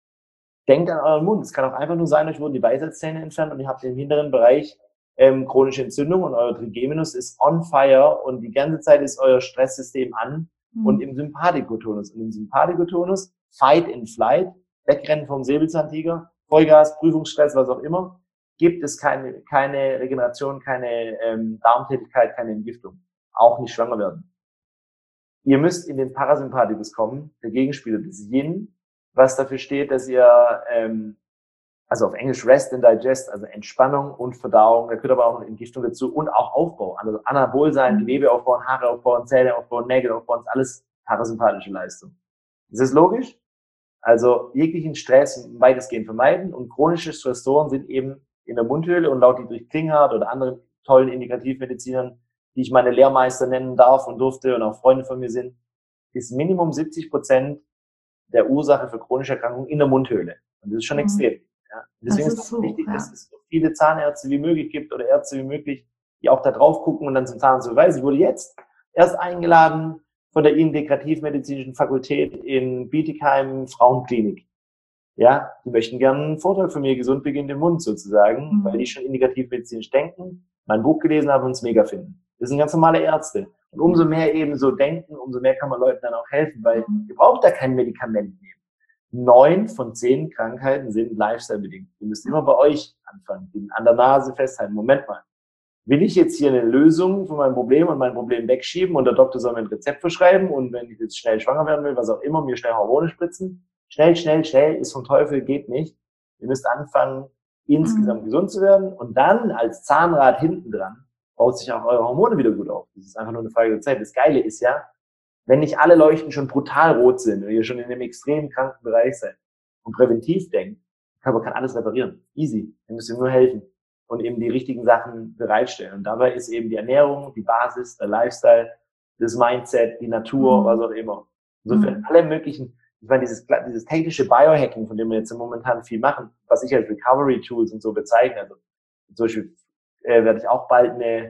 Speaker 2: denkt an euren Mund. Es kann auch einfach nur sein, euch wurden die Weisheitszähne entfernt und ihr habt im hinteren Bereich ähm, chronische Entzündung und euer Trigeminus ist on fire und die ganze Zeit ist euer Stresssystem an mhm. und im Sympathikotonus. Und im Sympathikotonus, Fight and Flight, wegrennen vom Säbelzahntiger, Vollgas, Prüfungsstress, was auch immer, gibt es keine, keine Regeneration, keine ähm, Darmtätigkeit, keine Entgiftung. Auch nicht schwanger werden. Ihr müsst in den Parasympathikus kommen, der Gegenspieler des Yin, was dafür steht, dass ihr, ähm, also auf Englisch Rest and Digest, also Entspannung und Verdauung, da gehört aber auch Entgiftung dazu und auch Aufbau, also Anabol sein, Gewebe aufbauen, Haare aufbauen, Zähne aufbauen, Nägel aufbauen, ist alles parasympathische Leistung. Ist das logisch? Also jeglichen Stress weitestgehend vermeiden und chronische Stressoren sind eben in der Mundhöhle und laut Dietrich Klinghardt oder anderen tollen Integrativmedizinern, die ich meine Lehrmeister nennen darf und durfte und auch Freunde von mir sind, ist Minimum siebzig Prozent der Ursache für chronische Erkrankungen in der Mundhöhle. Und das ist schon mhm. extrem. Ja. Deswegen ist es so, wichtig, ja. dass es so viele Zahnärzte wie möglich gibt oder Ärzte wie möglich, die auch da drauf gucken und dann zum Zahnarzt beweisen. Ich wurde jetzt erst eingeladen von der Integrativmedizinischen Fakultät in Bietigheim Frauenklinik. Ja, die möchten gerne einen Vortrag von mir, gesund beginnt im Mund sozusagen, mhm. weil die schon integrativmedizinisch denken, mein Buch gelesen haben und es mega finden. Das sind ganz normale Ärzte. Und umso mehr eben so denken, umso mehr kann man Leuten dann auch helfen, weil mhm. ihr braucht da kein Medikament nehmen. Neun von zehn Krankheiten sind Lifestyle-bedingt. Ihr müsst immer bei euch anfangen, an der Nase festhalten. Moment mal, will ich jetzt hier eine Lösung für mein Problem und mein Problem wegschieben und der Doktor soll mir ein Rezept verschreiben und wenn ich jetzt schnell schwanger werden will, was auch immer, mir schnell Hormone spritzen? Schnell, schnell, schnell ist vom Teufel, geht nicht. Ihr müsst anfangen, insgesamt mhm. gesund zu werden und dann als Zahnrad hinten dran baut sich auch eure Hormone wieder gut auf. Das ist einfach nur eine Frage der Zeit. Das Geile ist ja, wenn nicht alle Leuchten schon brutal rot sind und ihr schon in einem extrem kranken Bereich seid und präventiv denkt, der Körper kann alles reparieren. Easy. Ihr müsst ihm nur helfen und eben die richtigen Sachen bereitstellen. Und dabei ist eben die Ernährung, die Basis, der Lifestyle, das Mindset, die Natur, mhm. was auch immer. Insofern mhm. alle möglichen, ich meine, dieses, dieses technische Biohacking, von dem wir jetzt momentan viel machen, was ich als Recovery Tools und so bezeichne, also zum Beispiel äh, werde ich auch bald eine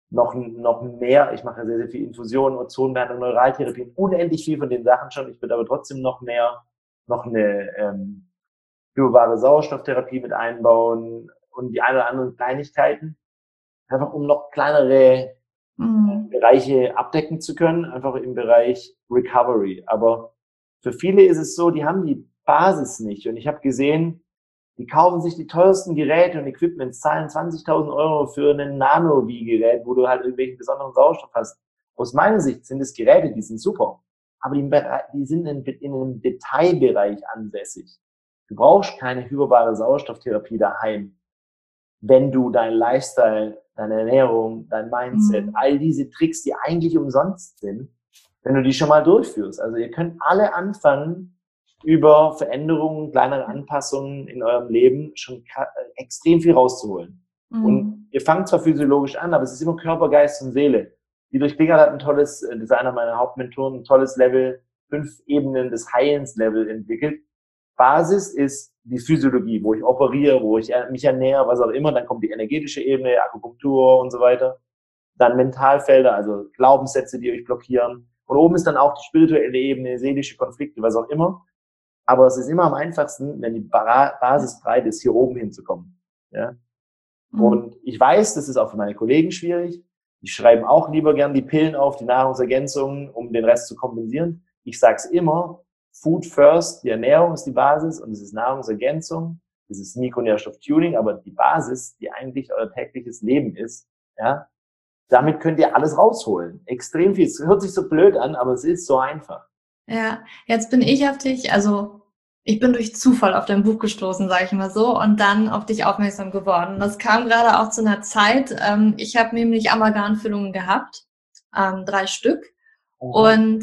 Speaker 2: noch, noch mehr, ich mache sehr, sehr viel Infusionen, Ozonbehandlung, Neuraltherapien, unendlich viel von den Sachen schon. Ich würde aber trotzdem noch mehr, noch eine ähm, hyperbare Sauerstofftherapie mit einbauen und die ein oder anderen Kleinigkeiten, einfach um noch kleinere mhm. Bereiche abdecken zu können, einfach im Bereich Recovery. Aber für viele ist es so, die haben die Basis nicht. Und ich habe gesehen, die kaufen sich die teuersten Geräte und Equipments, zahlen zwanzigtausend Euro für ein Nano-Wie-Gerät, wo du halt irgendwelchen besonderen Sauerstoff hast. Aus meiner Sicht sind es Geräte, die sind super, aber die, die sind in, in einem Detailbereich ansässig. Du brauchst keine hyperbare Sauerstofftherapie daheim, wenn du dein Lifestyle, deine Ernährung, dein Mindset, mhm. all diese Tricks, die eigentlich umsonst sind, wenn du die schon mal durchführst. Also ihr könnt alle anfangen, über Veränderungen, kleinere Anpassungen in eurem Leben schon extrem viel rauszuholen. Mhm. Und ihr fangt zwar physiologisch an, aber es ist immer Körper, Geist und Seele. Dietrich Klinghardt hat ein tolles, das ist einer meiner Hauptmentoren, ein tolles Level, fünf Ebenen des Heilens-Level entwickelt. Basis ist die Physiologie, wo ich operiere, wo ich mich ernähre, was auch immer. Dann kommt die energetische Ebene, Akupunktur und so weiter. Dann Mentalfelder, also Glaubenssätze, die euch blockieren. Und oben ist dann auch die spirituelle Ebene, seelische Konflikte, was auch immer. Aber es ist immer am einfachsten, wenn die Basis breit ist, hier oben hinzukommen. Ja? Mhm. Und ich weiß, das ist auch für meine Kollegen schwierig. Die schreiben auch lieber gern die Pillen auf, die Nahrungsergänzungen, um den Rest zu kompensieren. Ich sage es immer, Food first, die Ernährung ist die Basis und es ist Nahrungsergänzung, es ist Mikronährstofftuning, aber die Basis, die eigentlich euer tägliches Leben ist, ja, damit könnt ihr alles rausholen. Extrem viel. Es hört sich so blöd an, aber es ist so einfach.
Speaker 1: Ja, jetzt bin ich auf dich, also ich bin durch Zufall auf dein Buch gestoßen, sage ich mal so, und dann auf dich aufmerksam geworden. Das kam gerade auch zu einer Zeit, ähm, ich habe nämlich Amalgamfüllungen gehabt, ähm, drei Stück, oh. und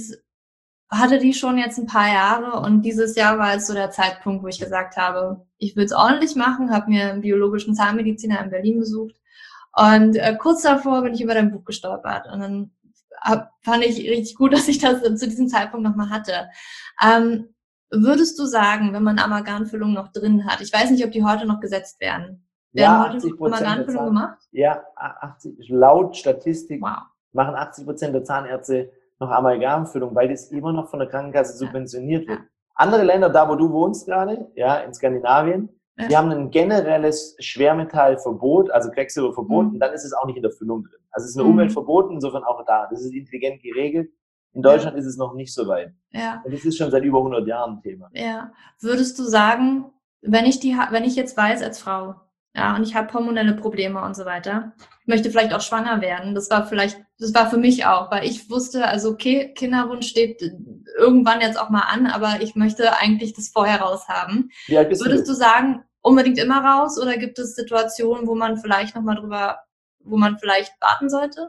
Speaker 1: hatte die schon jetzt ein paar Jahre und dieses Jahr war jetzt so der Zeitpunkt, wo ich gesagt habe, ich will es ordentlich machen, habe mir einen biologischen Zahnmediziner in Berlin besucht und äh, kurz davor bin ich über dein Buch gestolpert und dann hab, fand ich richtig gut, dass ich das zu diesem Zeitpunkt nochmal hatte. Ähm, würdest du sagen, wenn man Amalgamfüllungen noch drin hat, ich weiß nicht, ob die heute noch gesetzt werden, werden
Speaker 2: ja,
Speaker 1: heute noch Amalgamfüllungen gemacht?
Speaker 2: Ja, achtzig, laut Statistik wow. machen achtzig Prozent der Zahnärzte noch Amalgamfüllung, weil das immer noch von der Krankenkasse subventioniert wird. Ja. Andere Länder, da wo du wohnst gerade, ja, in Skandinavien, ja. die haben ein generelles Schwermetallverbot, also Quecksilberverbot, mhm. und dann ist es auch nicht in der Füllung drin. Also es ist eine mhm. Umweltverbot, insofern auch da. Das ist intelligent geregelt. In Deutschland ja. ist es noch nicht so weit. Ja. Und das ist schon seit über hundert Jahren ein Thema.
Speaker 1: Ja. Würdest du sagen, wenn ich die, wenn ich jetzt weiß als Frau, ja, und ich habe hormonelle Probleme und so weiter, ich möchte vielleicht auch schwanger werden. Das war vielleicht, das war für mich auch, weil ich wusste, also okay, Kinderwunsch steht irgendwann jetzt auch mal an, aber ich möchte eigentlich das vorher raus haben. Wie alt bist du? Würdest du sagen, unbedingt immer raus oder gibt es Situationen, wo man vielleicht nochmal drüber, wo man vielleicht warten sollte?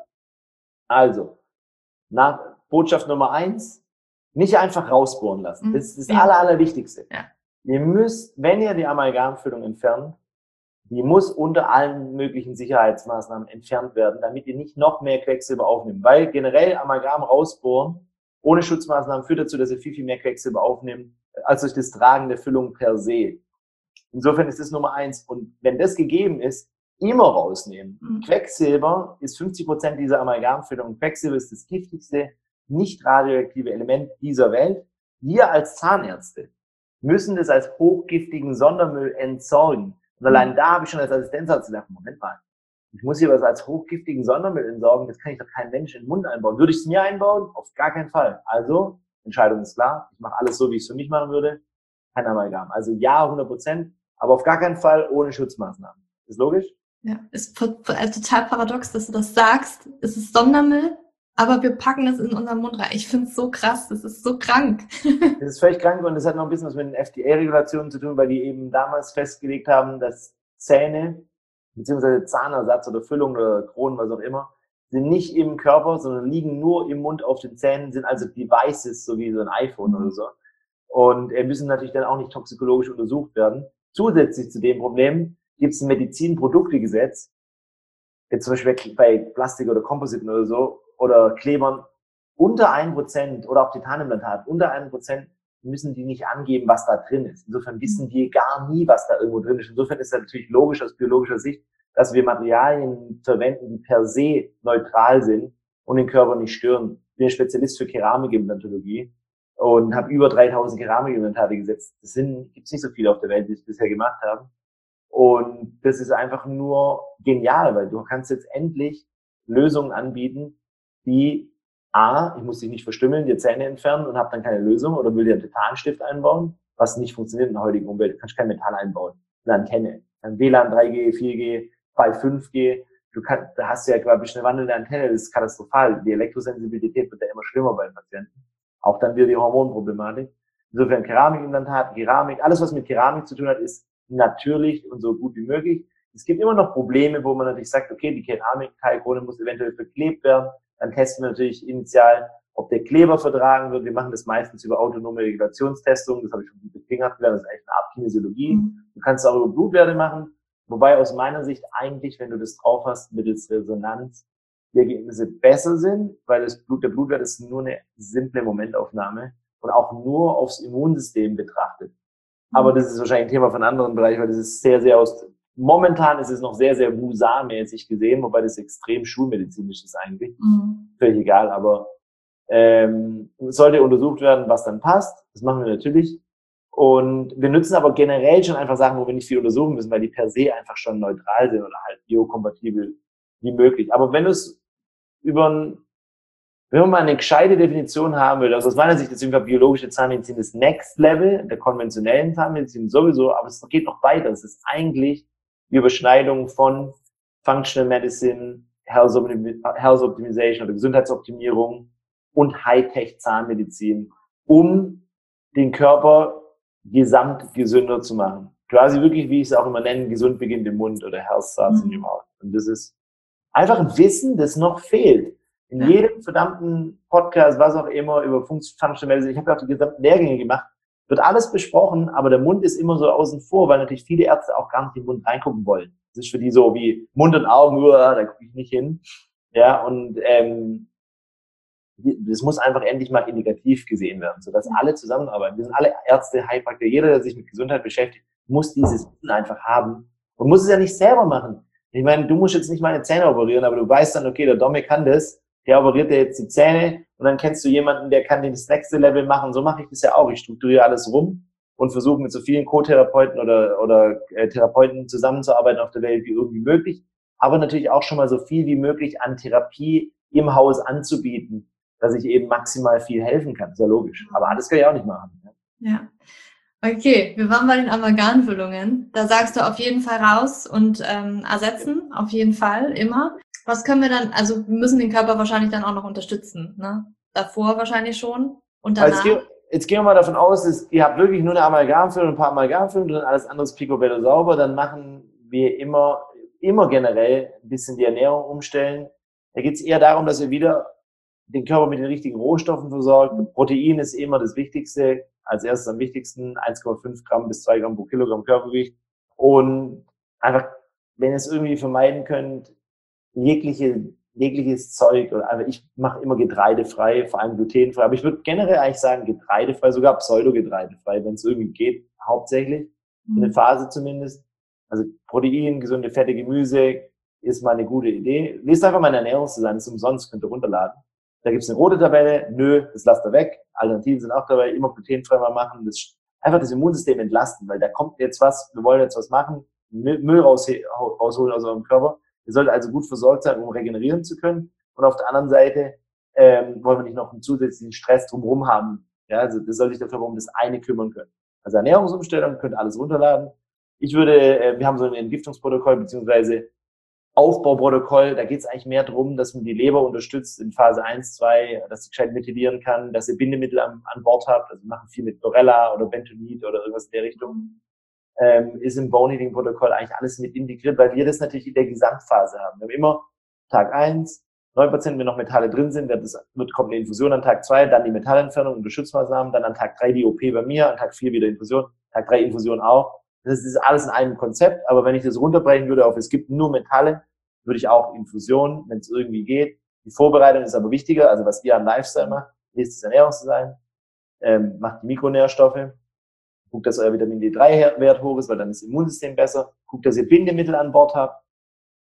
Speaker 2: Also, nach Botschaft Nummer eins, nicht einfach rausbohren lassen. Das ist das ja. aller, allerwichtigste. Ja. Ihr müsst, wenn ihr die Amalgamfüllung entfernt, die muss unter allen möglichen Sicherheitsmaßnahmen entfernt werden, damit ihr nicht noch mehr Quecksilber aufnimmt. Weil generell Amalgam rausbohren ohne Schutzmaßnahmen führt dazu, dass ihr viel, viel mehr Quecksilber aufnimmt, als durch das Tragen der Füllung per se. Insofern ist das Nummer eins. Und wenn das gegeben ist, immer rausnehmen. Mhm. Quecksilber ist fünfzig Prozent dieser Amalgamfüllung. Quecksilber ist das giftigste, nicht radioaktive Element dieser Welt. Wir als Zahnärzte müssen das als hochgiftigen Sondermüll entsorgen. Und allein da habe ich schon als Assistenzarzt gedacht, Moment mal, ich muss hier was als hochgiftigen Sondermüll entsorgen, das kann ich doch kein Mensch in den Mund einbauen. Würde ich es mir einbauen? Auf gar keinen Fall. Also, Entscheidung ist klar, ich mache alles so, wie ich es für mich machen würde, kein Amalgam. Also ja, hundert Prozent, aber auf gar keinen Fall ohne Schutzmaßnahmen. Ist logisch?
Speaker 1: Ja, ist total paradox, dass du das sagst. Es ist Sondermüll, aber wir packen das in unseren Mund rein. Ich finde es so krass, das ist so krank.
Speaker 2: Das ist völlig krank und das hat noch ein bisschen was mit den F D A-Regulationen zu tun, weil die eben damals festgelegt haben, dass Zähne, beziehungsweise Zahnersatz oder Füllung oder Kronen, was auch immer, sind nicht im Körper, sondern liegen nur im Mund auf den Zähnen, sind also Devices, so wie so ein iPhone mhm. oder so. Und äh, müssen natürlich dann auch nicht toxikologisch untersucht werden. Zusätzlich zu dem Problem gibt es ein Medizinproduktegesetz, jetzt zum Beispiel bei Plastik oder Kompositen oder so, oder Klebern, unter ein Prozent oder auch Titaniumimplantat, unter ein Prozent müssen die nicht angeben, was da drin ist. Insofern wissen die gar nie, was da irgendwo drin ist. Insofern ist das natürlich logisch aus biologischer Sicht, dass wir Materialien verwenden, die per se neutral sind und den Körper nicht stören. Ich bin Spezialist für Keramikimplantiologie und habe über dreitausend Keramikimplantate gesetzt. Das sind, gibt's nicht so viele auf der Welt, die es bisher gemacht haben. Und das ist einfach nur genial, weil du kannst jetzt endlich Lösungen anbieten, die A, ich muss dich nicht verstümmeln, dir Zähne entfernen und habe dann keine Lösung, oder will dir einen Titanstift einbauen, was nicht funktioniert in der heutigen Umwelt. Du kannst kein Metall einbauen, eine Antenne, ein W L A N drei G, vier G, zwei fünf G. Du kannst, da hast du ja quasi eine wandelnde Antenne, das ist katastrophal. Die Elektrosensibilität wird ja immer schlimmer bei den Patienten. Auch dann wieder die Hormonproblematik. Insofern Keramikimplantat, Keramik, alles was mit Keramik zu tun hat, ist natürlich und so gut wie möglich. Es gibt immer noch Probleme, wo man natürlich sagt, okay, die Keramikteilkrone muss eventuell verklebt werden. Dann testen wir natürlich initial, ob der Kleber vertragen wird. Wir machen das meistens über autonome Regulationstestungen. Das habe ich schon gut gefingert gelernt. Das ist eigentlich eine Art Kinesiologie. Mhm. Du kannst es auch über Blutwerte machen. Wobei aus meiner Sicht eigentlich, wenn du das drauf hast, mittels Resonanz, die Ergebnisse besser sind, weil das Blut, der Blutwert ist nur eine simple Momentaufnahme und auch nur aufs Immunsystem betrachtet. Mhm. Aber das ist wahrscheinlich ein Thema von anderen Bereichen, weil das ist sehr, sehr aus, momentan ist es noch sehr, sehr W U S A-mäßig gesehen, wobei das extrem schulmedizinisch ist eigentlich. Mhm. Völlig egal, aber ähm, sollte untersucht werden, was dann passt. Das machen wir natürlich. Und wir nutzen aber generell schon einfach Sachen, wo wir nicht viel untersuchen müssen, weil die per se einfach schon neutral sind oder halt biokompatibel wie möglich. Aber wenn du es über ein, wenn man mal eine gescheite Definition haben will, also aus meiner Sicht ist einfach biologische Zahnmedizin das Next Level der konventionellen Zahnmedizin sowieso, aber es geht noch weiter. Es ist eigentlich die Überschneidung von Functional Medicine, Health Optimization oder Gesundheitsoptimierung und Hightech-Zahnmedizin, um den Körper gesamt gesünder zu machen. Quasi wirklich, wie ich es auch immer nenne, gesund beginnt im Mund oder Health starts in your mouth. Und das ist einfach ein Wissen, das noch fehlt. In ja. jedem verdammten Podcast, was auch immer, über Functional Medicine, ich habe ja auch die gesamten Lehrgänge gemacht, wird alles besprochen, aber der Mund ist immer so außen vor, weil natürlich viele Ärzte auch gar nicht in den Mund reingucken wollen. Das ist für die so wie Mund und Augen, uah, da gucke ich nicht hin. Ja, und ähm, das muss einfach endlich mal indikativ gesehen werden, sodass alle zusammenarbeiten. Wir sind alle Ärzte, Heilpraktiker, jeder, der sich mit Gesundheit beschäftigt, muss dieses Wissen einfach haben und muss es ja nicht selber machen. Ich meine, du musst jetzt nicht meine Zähne operieren, aber du weißt dann, okay, der Domme kann das, der operiert dir jetzt die Zähne und dann kennst du jemanden, der kann das nächste Level machen. So mache ich das ja auch. Ich strukturiere alles rum und versuche mit so vielen Co-Therapeuten oder, oder äh, Therapeuten zusammenzuarbeiten auf der Welt wie irgendwie möglich, aber natürlich auch schon mal so viel wie möglich an Therapie im Haus anzubieten, dass ich eben maximal viel helfen kann. Sehr logisch. Aber alles kann ich auch nicht machen.
Speaker 1: Ja. Okay, wir waren bei den Amalgamfüllungen. Da sagst du auf jeden Fall raus und ähm, ersetzen, auf jeden Fall, immer. Was können wir dann, also wir müssen den Körper wahrscheinlich dann auch noch unterstützen, ne? Davor wahrscheinlich schon und danach.
Speaker 2: Also jetzt, gehen, jetzt gehen wir mal davon aus, dass ihr habt wirklich nur eine Amalgamfüllung, ein paar Amalgamfüllungen und alles andere ist picobello sauber. Dann machen wir immer, immer generell ein bisschen die Ernährung umstellen. Da geht es eher darum, dass ihr wieder den Körper mit den richtigen Rohstoffen versorgt. Protein ist immer das Wichtigste, als erstes am wichtigsten, eins Komma fünf Gramm bis zwei Gramm pro Kilogramm Körpergewicht. Und einfach, wenn ihr es irgendwie vermeiden könnt, jegliche, jegliches Zeug, oder also ich mache immer getreidefrei, vor allem glutenfrei, aber ich würde generell eigentlich sagen getreidefrei, sogar pseudo-getreidefrei, wenn es irgendwie geht, hauptsächlich, in der Phase zumindest. Also Protein, gesunde Fette, Gemüse ist mal eine gute Idee. Lest einfach meine Ernährungsdesign, ist umsonst, könnt ihr runterladen. Da gibt's eine rote Tabelle, nö, das lasst ihr weg. Alternativen sind auch dabei, immer glutenfrei mal machen. Das, einfach das Immunsystem entlasten, weil da kommt jetzt was, wir wollen jetzt was machen, Müll raus, rausholen aus eurem Körper. Ihr sollt also gut versorgt sein, um regenerieren zu können. Und auf der anderen Seite ähm, wollen wir nicht noch einen zusätzlichen Stress drumherum haben. Ja, also das soll sich dafür um das eine kümmern können. Also Ernährungsumstellung, könnt ihr alles runterladen. Ich würde, äh, wir haben so ein Entgiftungsprotokoll beziehungsweise Aufbauprotokoll, da geht es eigentlich mehr darum, dass man die Leber unterstützt in Phase eins, zwei, dass sie gescheit methylieren kann, dass ihr Bindemittel an, an Bord habt, also wir machen viel mit Chlorella oder Bentonit oder irgendwas in der Richtung, ähm, ist im Bone-Eating-Protokoll eigentlich alles mit integriert, weil wir das natürlich in der Gesamtphase haben. Wir haben immer Tag eins, neun Prozent, wenn noch Metalle drin sind, wird, das, wird kommt eine Infusion an Tag zwei, dann die Metallentfernung und die Schutzmaßnahmen, dann an Tag drei die O P bei mir, an Tag vier wieder Infusion, Tag drei Infusion auch. Das ist alles in einem Konzept, aber wenn ich das runterbrechen würde auf, es gibt nur Metalle, würde ich auch Infusionen, wenn es irgendwie geht. Die Vorbereitung ist aber wichtiger, also was ihr an Lifestyle macht, lest das Ernährungsdesign, ähm, macht die Mikronährstoffe, guckt, dass euer Vitamin D drei Wert hoch ist, weil dann ist das Immunsystem besser, guckt, dass ihr Bindemittel an Bord habt,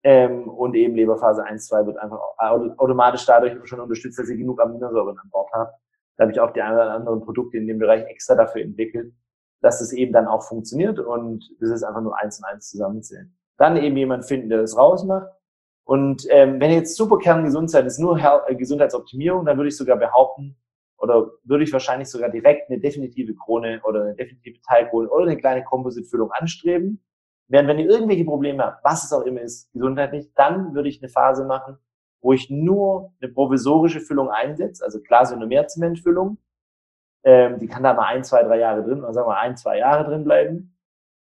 Speaker 2: Ähm, und eben Leberphase eins, zwei wird einfach automatisch dadurch schon unterstützt, dass ihr genug Aminosäuren an Bord habt. Da habe ich auch die ein oder anderen Produkte in dem Bereich extra dafür entwickelt, dass es eben dann auch funktioniert und das ist einfach nur eins und eins zusammenzählen. Dann eben jemand finden, der das rausmacht. Und ähm, wenn ihr jetzt super kerngesund seid, ist nur Her- äh, Gesundheitsoptimierung, dann würde ich sogar behaupten, oder würde ich wahrscheinlich sogar direkt eine definitive Krone oder eine definitive Teilkrone oder eine kleine Composite-Füllung anstreben. Während wenn ihr irgendwelche Probleme habt, was es auch immer ist, gesundheitlich, dann würde ich eine Phase machen, wo ich nur eine provisorische Füllung einsetze, also Glasionomerzementfüllung. Ähm, die kann da mal ein, zwei, drei Jahre drin, oder sagen wir ein, zwei Jahre drin bleiben,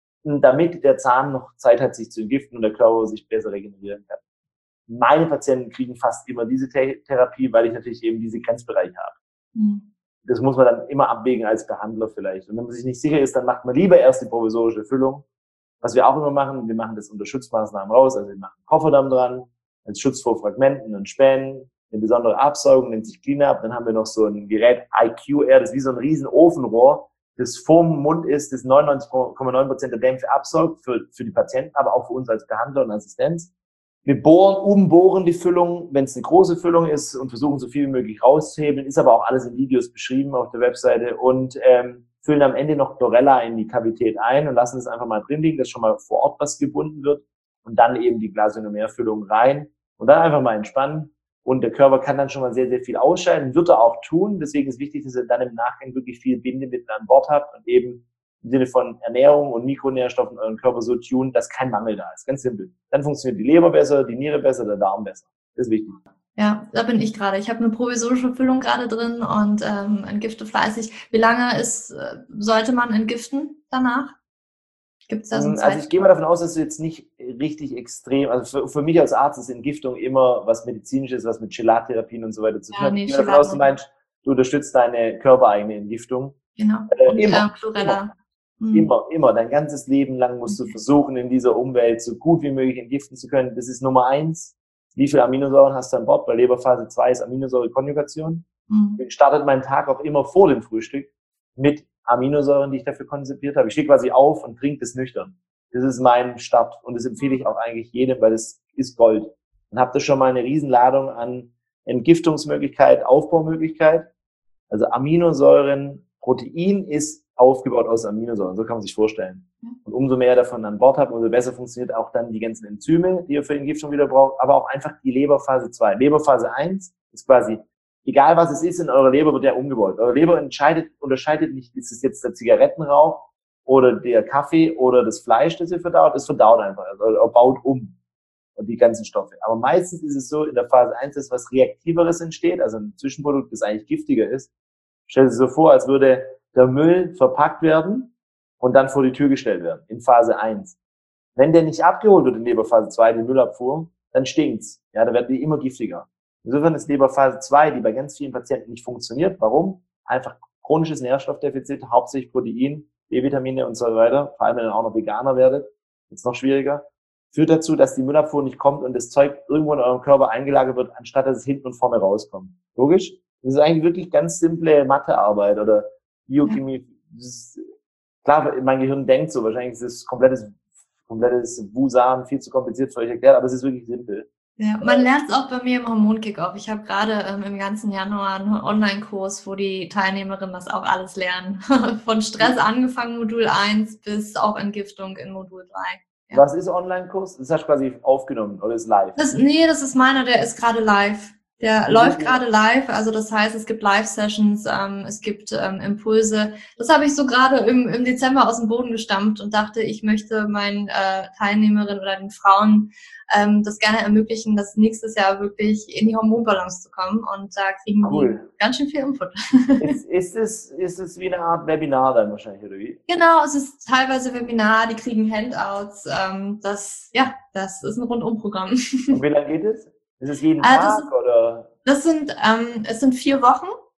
Speaker 2: damit der Zahn noch Zeit hat, sich zu entgiften und der Körper sich besser regenerieren kann. Meine Patienten kriegen fast immer diese Th- Therapie, weil ich natürlich eben diese Grenzbereiche habe. Mhm. Das muss man dann immer abwägen als Behandler vielleicht. Und wenn man sich nicht sicher ist, dann macht man lieber erst die provisorische Füllung. Was wir auch immer machen, wir machen das unter Schutzmaßnahmen raus. Also wir machen einen Kofferdamm dran, als Schutz vor Fragmenten und Spänen, eine besondere Absaugung, nennt sich Cleanup. Dann haben wir noch so ein Gerät, I Q R, das ist wie so ein riesen Ofenrohr, das vorm Mund ist, das neunundneunzig Komma neun Prozent der Dämpfe absaugt für, für die Patienten, aber auch für uns als Behandler und Assistenz. Wir bohren, umbohren die Füllung, wenn es eine große Füllung ist und versuchen so viel wie möglich rauszuhebeln, ist aber auch alles in Videos beschrieben auf der Webseite und ähm, füllen am Ende noch Chlorella in die Kavität ein und lassen es einfach mal drin liegen, dass schon mal vor Ort was gebunden wird und dann eben die Glasionomerfüllung rein und dann einfach mal entspannen und der Körper kann dann schon mal sehr, sehr viel ausscheiden, wird er auch tun, deswegen ist wichtig, dass ihr dann im Nachgang wirklich viel Bindemittel an Bord habt und eben im Sinne von Ernährung und Mikronährstoffen euren Körper so tun, dass kein Mangel da ist. Ganz simpel. Dann funktioniert die Leber besser, die Niere besser, der Darm besser. Das ist wichtig.
Speaker 1: Ja, da bin ich gerade. Ich habe eine provisorische Füllung gerade drin und ähm, entgifte fleißig. Wie lange ist, äh, sollte man entgiften danach? Gibt es da so eine Zeit?
Speaker 2: Also ich gehe mal davon aus, dass du jetzt nicht richtig extrem, also für, für mich als Arzt ist Entgiftung immer was Medizinisches, was mit Chelattherapien und so weiter zu tun hat.
Speaker 1: Ja, nee,
Speaker 2: ich gehe davon aus, du meinst, du unterstützt deine körpereigene Entgiftung.
Speaker 1: Genau.
Speaker 2: Äh,
Speaker 1: und
Speaker 2: immer,
Speaker 1: äh, Chlorella.
Speaker 2: Immer, immer, immer. Dein ganzes Leben lang musst du versuchen, in dieser Umwelt so gut wie möglich entgiften zu können. Das ist Nummer eins. Wie viele Aminosäuren hast du an Bord? Bei Leberphase zwei ist Aminosäurekonjugation. Mhm. Ich starte meinen Tag auch immer vor dem Frühstück mit Aminosäuren, die ich dafür konzipiert habe. Ich stehe quasi auf und trinke das nüchtern. Das ist mein Start und das empfehle ich auch eigentlich jedem, weil das ist Gold. Dann habt ihr schon mal eine Riesenladung an Entgiftungsmöglichkeit, Aufbaumöglichkeit. Also Aminosäuren, Protein ist aufgebaut aus Aminosäuren, so kann man sich vorstellen. Und umso mehr davon an Bord habt, umso besser funktioniert auch dann die ganzen Enzyme, die ihr für Entgiftung wieder braucht, aber auch einfach die Leberphase zwei. Leberphase eins ist quasi, egal was es ist, in eurer Leber wird ja umgebaut. Eure Leber entscheidet, unterscheidet nicht, ist es jetzt der Zigarettenrauch oder der Kaffee oder das Fleisch, das ihr verdaut, es verdaut einfach, also baut um und die ganzen Stoffe. Aber meistens ist es so, in der Phase eins, dass was Reaktiveres entsteht, also ein Zwischenprodukt, das eigentlich giftiger ist. Stellt euch so vor, als würde der Müll verpackt werden und dann vor die Tür gestellt werden, in Phase eins. Wenn der nicht abgeholt wird in Leberphase zwei, die Müllabfuhr, dann stinkt's. Ja, da werden die immer giftiger. Insofern ist Leberphase zwei, die bei ganz vielen Patienten nicht funktioniert. Warum? Einfach chronisches Nährstoffdefizit, hauptsächlich Protein, B-Vitamine und so weiter, vor allem wenn ihr auch noch Veganer werdet, ist noch schwieriger, führt dazu, dass die Müllabfuhr nicht kommt und das Zeug irgendwo in eurem Körper eingelagert wird, anstatt dass es hinten und vorne rauskommt. Logisch? Das ist eigentlich wirklich ganz simple Mathearbeit oder Biochemie. Das ist, klar, mein Gehirn denkt so, wahrscheinlich ist es komplettes, komplettes Wusan, viel zu kompliziert für euch erklärt, aber es ist wirklich simpel.
Speaker 1: Ja, man lernt es auch bei mir im Hormon-Kick-Off. Ich habe gerade ähm, im ganzen Januar einen Online-Kurs, wo die Teilnehmerinnen das auch alles lernen. Von Stress angefangen, Modul eins, bis auch Entgiftung in Modul drei.
Speaker 2: Ja. Was ist Online-Kurs? Das hast du quasi aufgenommen oder ist live?
Speaker 1: Das, nee, das ist meiner, der ist gerade live. Der mhm. läuft gerade live, also das heißt, es gibt Live-Sessions, ähm, es gibt ähm, Impulse. Das habe ich so gerade im, im Dezember aus dem Boden gestampft und dachte, ich möchte meinen äh, Teilnehmerinnen oder den Frauen ähm, das gerne ermöglichen, das nächstes Jahr wirklich in die Hormonbalance zu kommen und da kriegen
Speaker 2: cool.
Speaker 1: die ganz schön viel Input.
Speaker 2: Ist, ist, es, ist es wie eine Art Webinar dann wahrscheinlich, oder wie?
Speaker 1: Genau, es ist teilweise Webinar, die kriegen Handouts, ähm, das, ja, das ist ein Rundumprogramm.
Speaker 2: Und wie lange geht es? Ist es jeden
Speaker 1: also
Speaker 2: Tag
Speaker 1: das,
Speaker 2: oder?
Speaker 1: Das sind, ähm, es sind vier Wochen.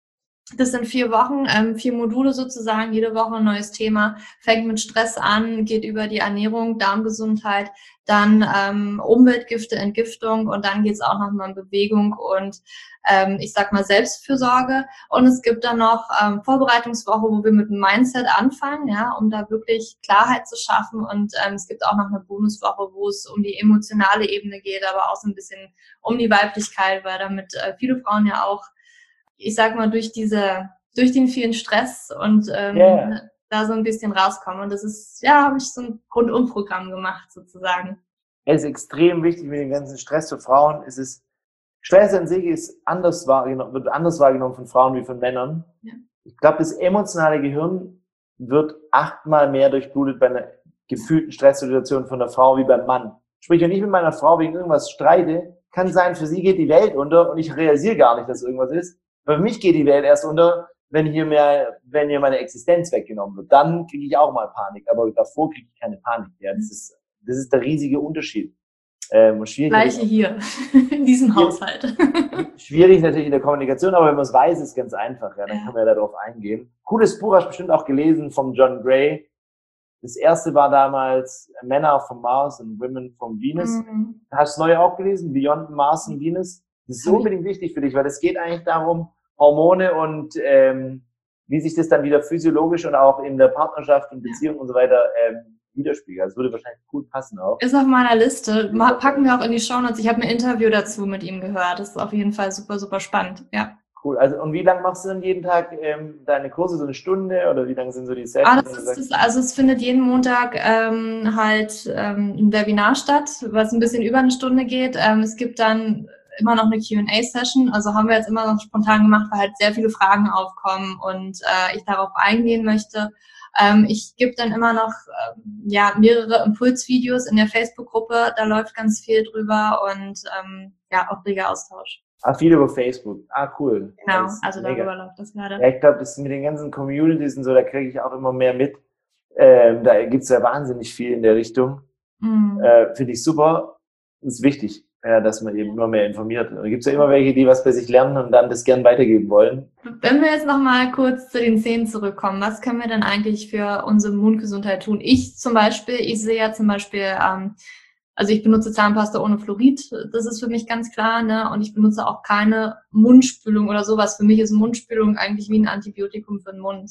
Speaker 1: Das sind vier Wochen, ähm, vier Module sozusagen, jede Woche ein neues Thema, fängt mit Stress an, geht über die Ernährung, Darmgesundheit, dann ähm, Umweltgifte, Entgiftung und dann geht's auch nochmal um Bewegung und ähm, ich sag mal Selbstfürsorge. Und es gibt dann noch ähm, Vorbereitungswoche, wo wir mit dem Mindset anfangen, ja, um da wirklich Klarheit zu schaffen. Und ähm, es gibt auch noch eine Bonuswoche, wo es um die emotionale Ebene geht, aber auch so ein bisschen um die Weiblichkeit, weil damit äh, viele Frauen ja auch, ich sag mal, durch diese, durch den vielen Stress und ähm, yeah. da so ein bisschen rauskommen. Und das ist, ja, habe ich so ein Rundumprogramm gemacht, sozusagen.
Speaker 2: Es ist extrem wichtig mit dem ganzen Stress für Frauen. Es ist, Stress an sich ist anders wahrgenommen, wird anders wahrgenommen von Frauen wie von Männern. Ja. Ich glaube, das emotionale Gehirn wird achtmal mehr durchblutet bei einer gefühlten Stresssituation von der Frau wie beim Mann. Sprich, wenn ich mit meiner Frau wegen irgendwas streite, kann sein, für sie geht die Welt unter und ich realisiere gar nicht, dass irgendwas ist. Für mich geht die Welt erst unter, wenn hier mehr, wenn hier meine Existenz weggenommen wird. Dann kriege ich auch mal Panik, aber davor kriege ich keine Panik. Ja, das ist, das ist der riesige Unterschied. Ähm, schwierig
Speaker 1: Gleiche hier, in diesem Haushalt.
Speaker 2: Schwierig natürlich in der Kommunikation, aber wenn man es weiß, ist es ganz einfach. Ja, dann ja. kann man ja darauf eingehen. Cooles Buch hast du bestimmt auch gelesen vom John Gray. Das erste war damals Männer from Mars and Women from Venus. Mhm. Hast du das neue auch gelesen? Beyond Mars and Venus? Das ist unbedingt wichtig für dich, weil es geht eigentlich darum, Hormone und ähm, wie sich das dann wieder physiologisch und auch in der Partnerschaft und Beziehung und so weiter ähm, widerspiegelt. Das würde wahrscheinlich cool passen auch.
Speaker 1: Ist auf meiner Liste. Packen wir auch in die Shownotes. Ich habe ein Interview dazu mit ihm gehört. Das ist auf jeden Fall super, super spannend. Ja.
Speaker 2: Cool. Also und wie lange machst du dann jeden Tag ähm, deine Kurse? So eine Stunde oder wie lange sind so die Sessions?
Speaker 1: Ah, das ist das, also es findet jeden Montag ähm, halt ähm, ein Webinar statt, was ein bisschen über eine Stunde geht. Ähm, es gibt dann immer noch eine Q and A-Session, also haben wir jetzt immer noch spontan gemacht, weil halt sehr viele Fragen aufkommen und äh, ich darauf eingehen möchte. Ähm, ich gebe dann immer noch äh, ja mehrere Impulsvideos in der Facebook-Gruppe, da läuft ganz viel drüber und ähm, ja, auch reger Austausch.
Speaker 2: Ah, viel über Facebook. Ah, cool.
Speaker 1: Genau, also mega. Darüber läuft das gerade.
Speaker 2: Ja, ich glaube, das mit den ganzen Communities und so, da kriege ich auch immer mehr mit. Ähm, da gibt's ja wahnsinnig viel in der Richtung. Mhm. Äh, finde ich super. Das ist wichtig, ja, dass man eben immer mehr informiert. Da gibt's ja immer welche, die was bei sich lernen und dann das gern weitergeben wollen.
Speaker 1: Wenn wir jetzt nochmal kurz zu den Zähnen zurückkommen, was können wir denn eigentlich für unsere Mundgesundheit tun? Ich zum Beispiel, ich sehe ja zum Beispiel, ähm, also ich benutze Zahnpasta ohne Fluorid, das ist für mich ganz klar, ne? Und ich benutze auch keine Mundspülung oder sowas. Für mich ist Mundspülung eigentlich wie ein Antibiotikum für den Mund.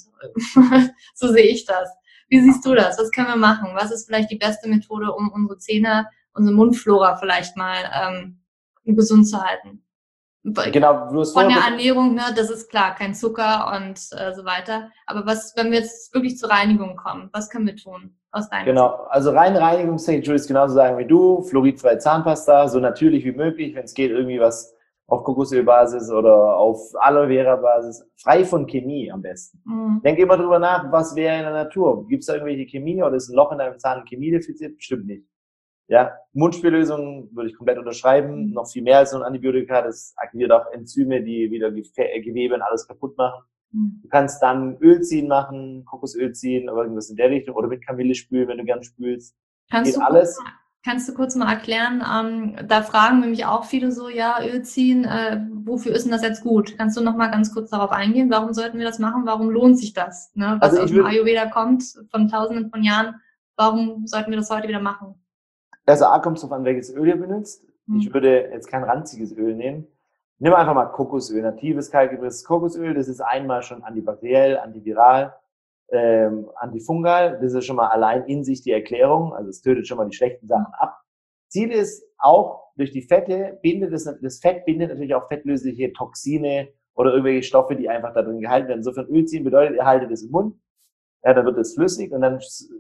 Speaker 1: So sehe ich das. Wie siehst du das? Was können wir machen? Was ist vielleicht die beste Methode, um unsere Zähne, unsere Mundflora vielleicht mal ähm, gesund zu halten?
Speaker 2: Genau, du hast
Speaker 1: von der Ernährung, ne, das ist klar, kein Zucker und äh, so weiter. Aber was, wenn wir jetzt wirklich zur Reinigung kommen, was können wir tun aus deiner
Speaker 2: Genau, Sicht? Also reine Reinigungstechnik, würde ich genauso sagen wie du, fluoridfreie Zahnpasta, so natürlich wie möglich, wenn es geht, irgendwie was auf Kokosölbasis oder auf Aloe Vera Basis, frei von Chemie am besten. Mhm. Denk immer drüber nach, was wäre in der Natur? Gibt es da irgendwelche Chemie oder ist ein Loch in deinem Zahn chemiedefiziert? Bestimmt nicht. Ja, Mundspüllösung würde ich komplett unterschreiben, mhm. noch viel mehr als so ein Antibiotika, das aktiviert auch Enzyme, die wieder Gewebe und alles kaputt machen. Mhm. Du kannst dann Öl ziehen machen, Kokosöl ziehen, oder irgendwas in der Richtung, oder mit Kamille spülen, wenn du gern spülst.
Speaker 1: Kannst, du alles. Kurz, kannst du kurz mal erklären, ähm, da fragen nämlich auch viele so, ja, Öl ziehen, äh, wofür ist denn das jetzt gut? Kannst du noch mal ganz kurz darauf eingehen, warum sollten wir das machen, warum lohnt sich das? Ne? Was also aus dem Ayurveda kommt, von tausenden von Jahren, warum sollten wir das heute wieder machen?
Speaker 2: Also A, kommt es drauf an, welches Öl ihr benutzt. Hm. Ich würde jetzt kein ranziges Öl nehmen. Nimm einfach mal Kokosöl, natives, kalkgepresstes Kokosöl. Das ist einmal schon antibakteriell, antiviral, ähm, antifungal. Das ist schon mal allein in sich die Erklärung. Also es tötet schon mal die schlechten Sachen ab. Ziel ist auch, durch die Fette bindet es, das Fett bindet natürlich auch fettlösliche Toxine oder irgendwelche Stoffe, die einfach da drin gehalten werden. Insofern Öl ziehen bedeutet, ihr haltet es im Mund. Ja, dann wird es flüssig und dann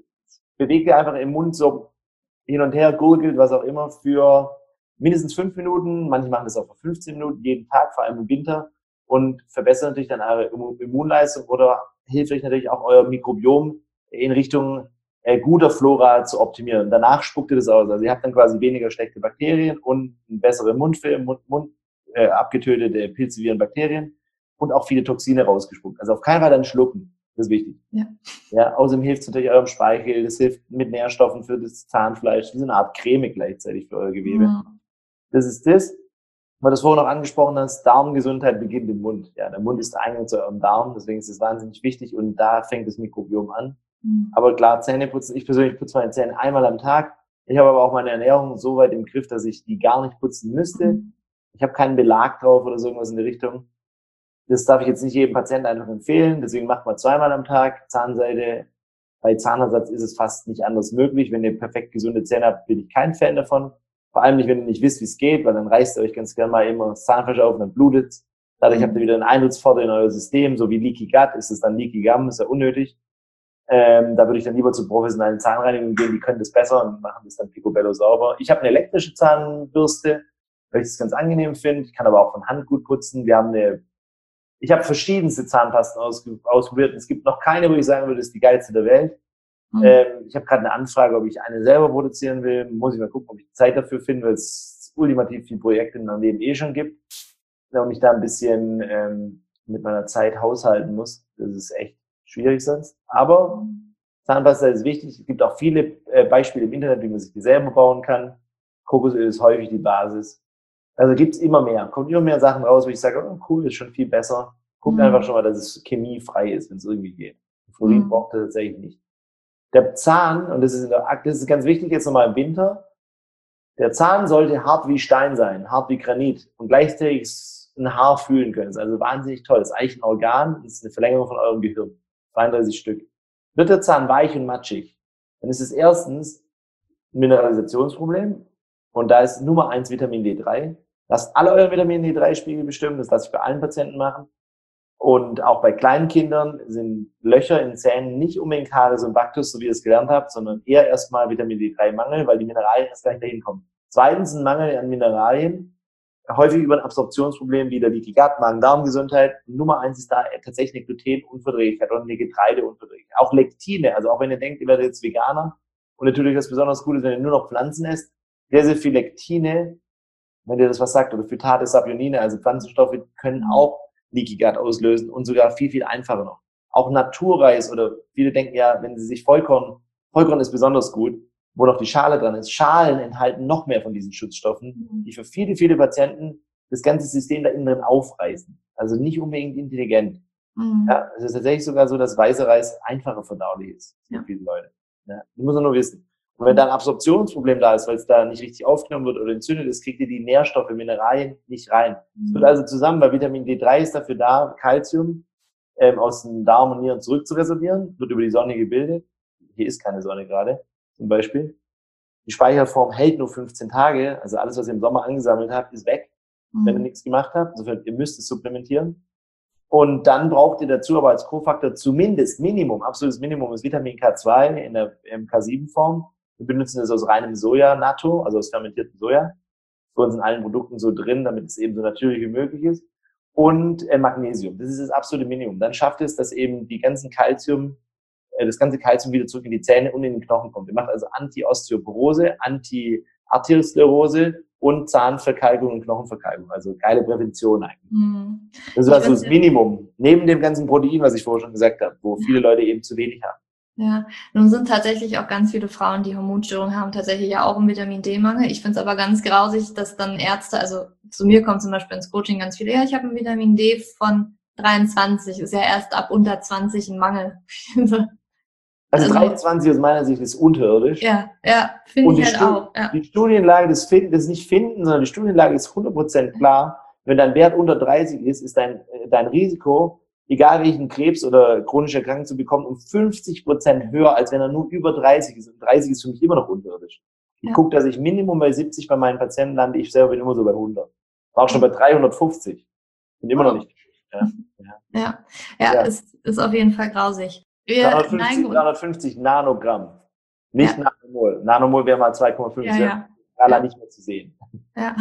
Speaker 2: bewegt ihr einfach im Mund so hin und her, gurgelt, was auch immer, für mindestens fünf Minuten. Manche machen das auch für fünfzehn Minuten, jeden Tag, vor allem im Winter, und verbessern natürlich dann eure Immunleistung oder hilft euch natürlich auch euer Mikrobiom in Richtung äh, guter Flora zu optimieren. Und danach spuckt ihr das aus. Also ihr habt dann quasi weniger schlechte Bakterien und einen besseren Mundfilm, Mund, Mund äh, abgetötete Pilze, Viren, Bakterien und auch viele Toxine rausgespuckt. Also auf keinen Fall dann schlucken. Das ist wichtig. Ja. Ja, außerdem hilft es natürlich eurem Speichel, das hilft mit Nährstoffen für das Zahnfleisch, wie so eine Art Creme gleichzeitig für euer Gewebe. Ja. Das ist das. weil du das vorhin noch angesprochen hast, Darmgesundheit beginnt im Mund. Ja, der Mund ist der Eingang zu eurem Darm, deswegen ist es wahnsinnig wichtig und da fängt das Mikrobiom an. Mhm. Aber klar, Zähne putzen, ich persönlich putze meine Zähne einmal am Tag. Ich habe aber auch meine Ernährung so weit im Griff, dass ich die gar nicht putzen müsste. Mhm. Ich habe keinen Belag drauf oder so irgendwas in die Richtung. Das darf ich jetzt nicht jedem Patienten einfach empfehlen, deswegen macht man zweimal am Tag Zahnseide. Bei Zahnersatz ist es fast nicht anders möglich. Wenn ihr perfekt gesunde Zähne habt, bin ich kein Fan davon. Vor allem nicht, wenn ihr nicht wisst, wie es geht, weil dann reißt ihr euch ganz gerne mal immer das Zahnfleisch auf und dann blutet. Dadurch habt ihr wieder einen Eintrittsvorteil in euer System, so wie Leaky Gut ist es dann Leaky Gum, ist ja unnötig. Ähm, da würde ich dann lieber zu professionellen Zahnreinigungen gehen, die können das besser und machen das dann picobello sauber. Ich habe eine elektrische Zahnbürste, weil ich das ganz angenehm finde. Ich kann aber auch von Hand gut putzen. Wir haben eine, ich habe verschiedenste Zahnpasten aus, ausprobiert. Es gibt noch keine, wo ich sagen würde, das ist die geilste der Welt. Mhm. Ähm, ich habe gerade eine Anfrage, ob ich eine selber produzieren will. Muss ich mal gucken, ob ich Zeit dafür finde, weil es ultimativ viele Projekte in meinem Leben eh schon gibt. Und ich da ein bisschen ähm, mit meiner Zeit haushalten muss. Das ist echt schwierig sonst. Aber Zahnpasta ist wichtig. Es gibt auch viele äh, Beispiele im Internet, wie man sich die selber bauen kann. Kokosöl ist häufig die Basis. Also gibt's immer mehr. Kommt immer mehr Sachen raus, wo ich sage, oh cool, ist schon viel besser. Guckt mhm. einfach schon mal, dass es chemiefrei ist, wenn es irgendwie geht. Fluorid mhm. braucht er tatsächlich nicht. Der Zahn, und das ist, in der, das ist ganz wichtig jetzt nochmal im Winter, der Zahn sollte hart wie Stein sein, hart wie Granit und gleichzeitig ein Haar fühlen können. Das ist also wahnsinnig toll. Das ist eigentlich ein Organ, das ist eine Verlängerung von eurem Gehirn. zweiunddreißig Stück. Wird der Zahn weich und matschig, dann ist es erstens ein Mineralisationsproblem und da ist Nummer eins Vitamin D drei. Lasst alle euren Vitamin D drei Spiegel bestimmen, das lasse ich bei allen Patienten machen. Und auch bei kleinen Kindern sind Löcher in Zähnen nicht unbedingt Karies und Baktus, so wie ihr es gelernt habt, sondern eher erstmal Vitamin D drei Mangel, weil die Mineralien erst gar nicht dahin kommen. Zweitens ein Mangel an Mineralien, häufig über ein Absorptionsproblem wie der Leaky Gut, Magen-Darm-Gesundheit. Nummer eins ist da tatsächlich eine Glutenunverträglichkeit oder eine Getreideunverträglichkeit. Auch Lektine, also auch wenn ihr denkt, ihr werdet jetzt Veganer und natürlich was besonders Gutes, wenn ihr nur noch Pflanzen esst, sehr, sehr viel Lektine, wenn ihr das was sagt, oder Phytate, Sabionine, also Pflanzenstoffe können auch Leaky Gut auslösen und sogar viel, viel einfacher noch. Auch Naturreis oder viele denken ja, wenn sie sich Vollkorn, Vollkorn ist besonders gut, wo noch die Schale dran ist. Schalen enthalten noch mehr von diesen Schutzstoffen, die für viele, viele Patienten das ganze System da innen drin aufreißen. Also nicht unbedingt intelligent. Mhm. Ja, es ist tatsächlich sogar so, dass weißer Reis einfacher verdaulich ist für ja. viele Leute. Ja, das muss man nur wissen. Und wenn da ein Absorptionsproblem da ist, weil es da nicht richtig aufgenommen wird oder entzündet ist, kriegt ihr die Nährstoffe, Mineralien nicht rein. Es mhm. wird also zusammen, weil Vitamin D drei ist dafür da, Calcium ähm, aus den Darm und Nieren zurückzuresorbieren, wird über die Sonne gebildet. Hier ist keine Sonne gerade, zum Beispiel. Die Speicherform hält nur fünfzehn Tage, also alles, was ihr im Sommer angesammelt habt, ist weg, mhm. wenn ihr nichts gemacht habt. Insofern, ihr müsst es supplementieren. Und dann braucht ihr dazu aber als Kofaktor zumindest Minimum, absolutes Minimum ist Vitamin K zwei in der M K sieben Form. Wir benutzen das aus reinem Soja-Natto, also aus fermentiertem Soja. Für uns in allen Produkten so drin, damit es eben so natürlich wie möglich ist. Und äh, Magnesium, das ist das absolute Minimum. Dann schafft es, dass eben die ganzen Calcium, äh, das ganze Calcium wieder zurück in die Zähne und in den Knochen kommt. Ihr macht also Anti-Osteoporose, Anti-Arteriosklerose und Zahnverkalkung und Knochenverkalkung. Also geile Prävention eigentlich. Mhm. Das ist also das Minimum. Neben dem ganzen Protein, was ich vorher schon gesagt habe, wo viele Leute eben zu wenig haben.
Speaker 1: Ja, nun sind tatsächlich auch ganz viele Frauen, die Hormonstörungen haben, tatsächlich ja auch einen Vitamin-D-Mangel. Ich finde es aber ganz grausig, dass dann Ärzte, also zu mir kommen zum Beispiel ins Coaching ganz viele, ja, ich habe einen Vitamin D von dreiundzwanzig, ist ja erst ab unter zwanzig ein Mangel.
Speaker 2: Also, also dreiundzwanzig aus meiner Sicht ist unterirdisch.
Speaker 1: Ja, ja, finde ich halt Stu- auch. Ja.
Speaker 2: Die Studienlage des Finden, das nicht Finden, sondern die Studienlage ist hundert Prozent klar. Wenn dein Wert unter dreißig ist, ist dein, dein Risiko, egal welchen Krebs oder chronische Erkrankung zu bekommen, um fünfzig Prozent höher, als wenn er nur über dreißig ist. Und dreißig ist für mich immer noch unterirdisch. Ich ja. gucke, dass ich Minimum bei siebzig bei meinen Patienten lande. Ich selber bin immer so bei hundert. War auch schon bei dreihundertfünfzig. Bin immer noch nicht. Ja,
Speaker 1: ja, ja. ja, ja. Es ist auf jeden Fall grausig. Wir
Speaker 2: dreihundertfünfzig, dreihundertfünfzig Nanogramm. Nicht ja. Nanomol. Nanomol wäre mal zwei Komma fünf.
Speaker 1: Ja, ja.
Speaker 2: Skala ja. nicht mehr zu sehen.
Speaker 1: Ja.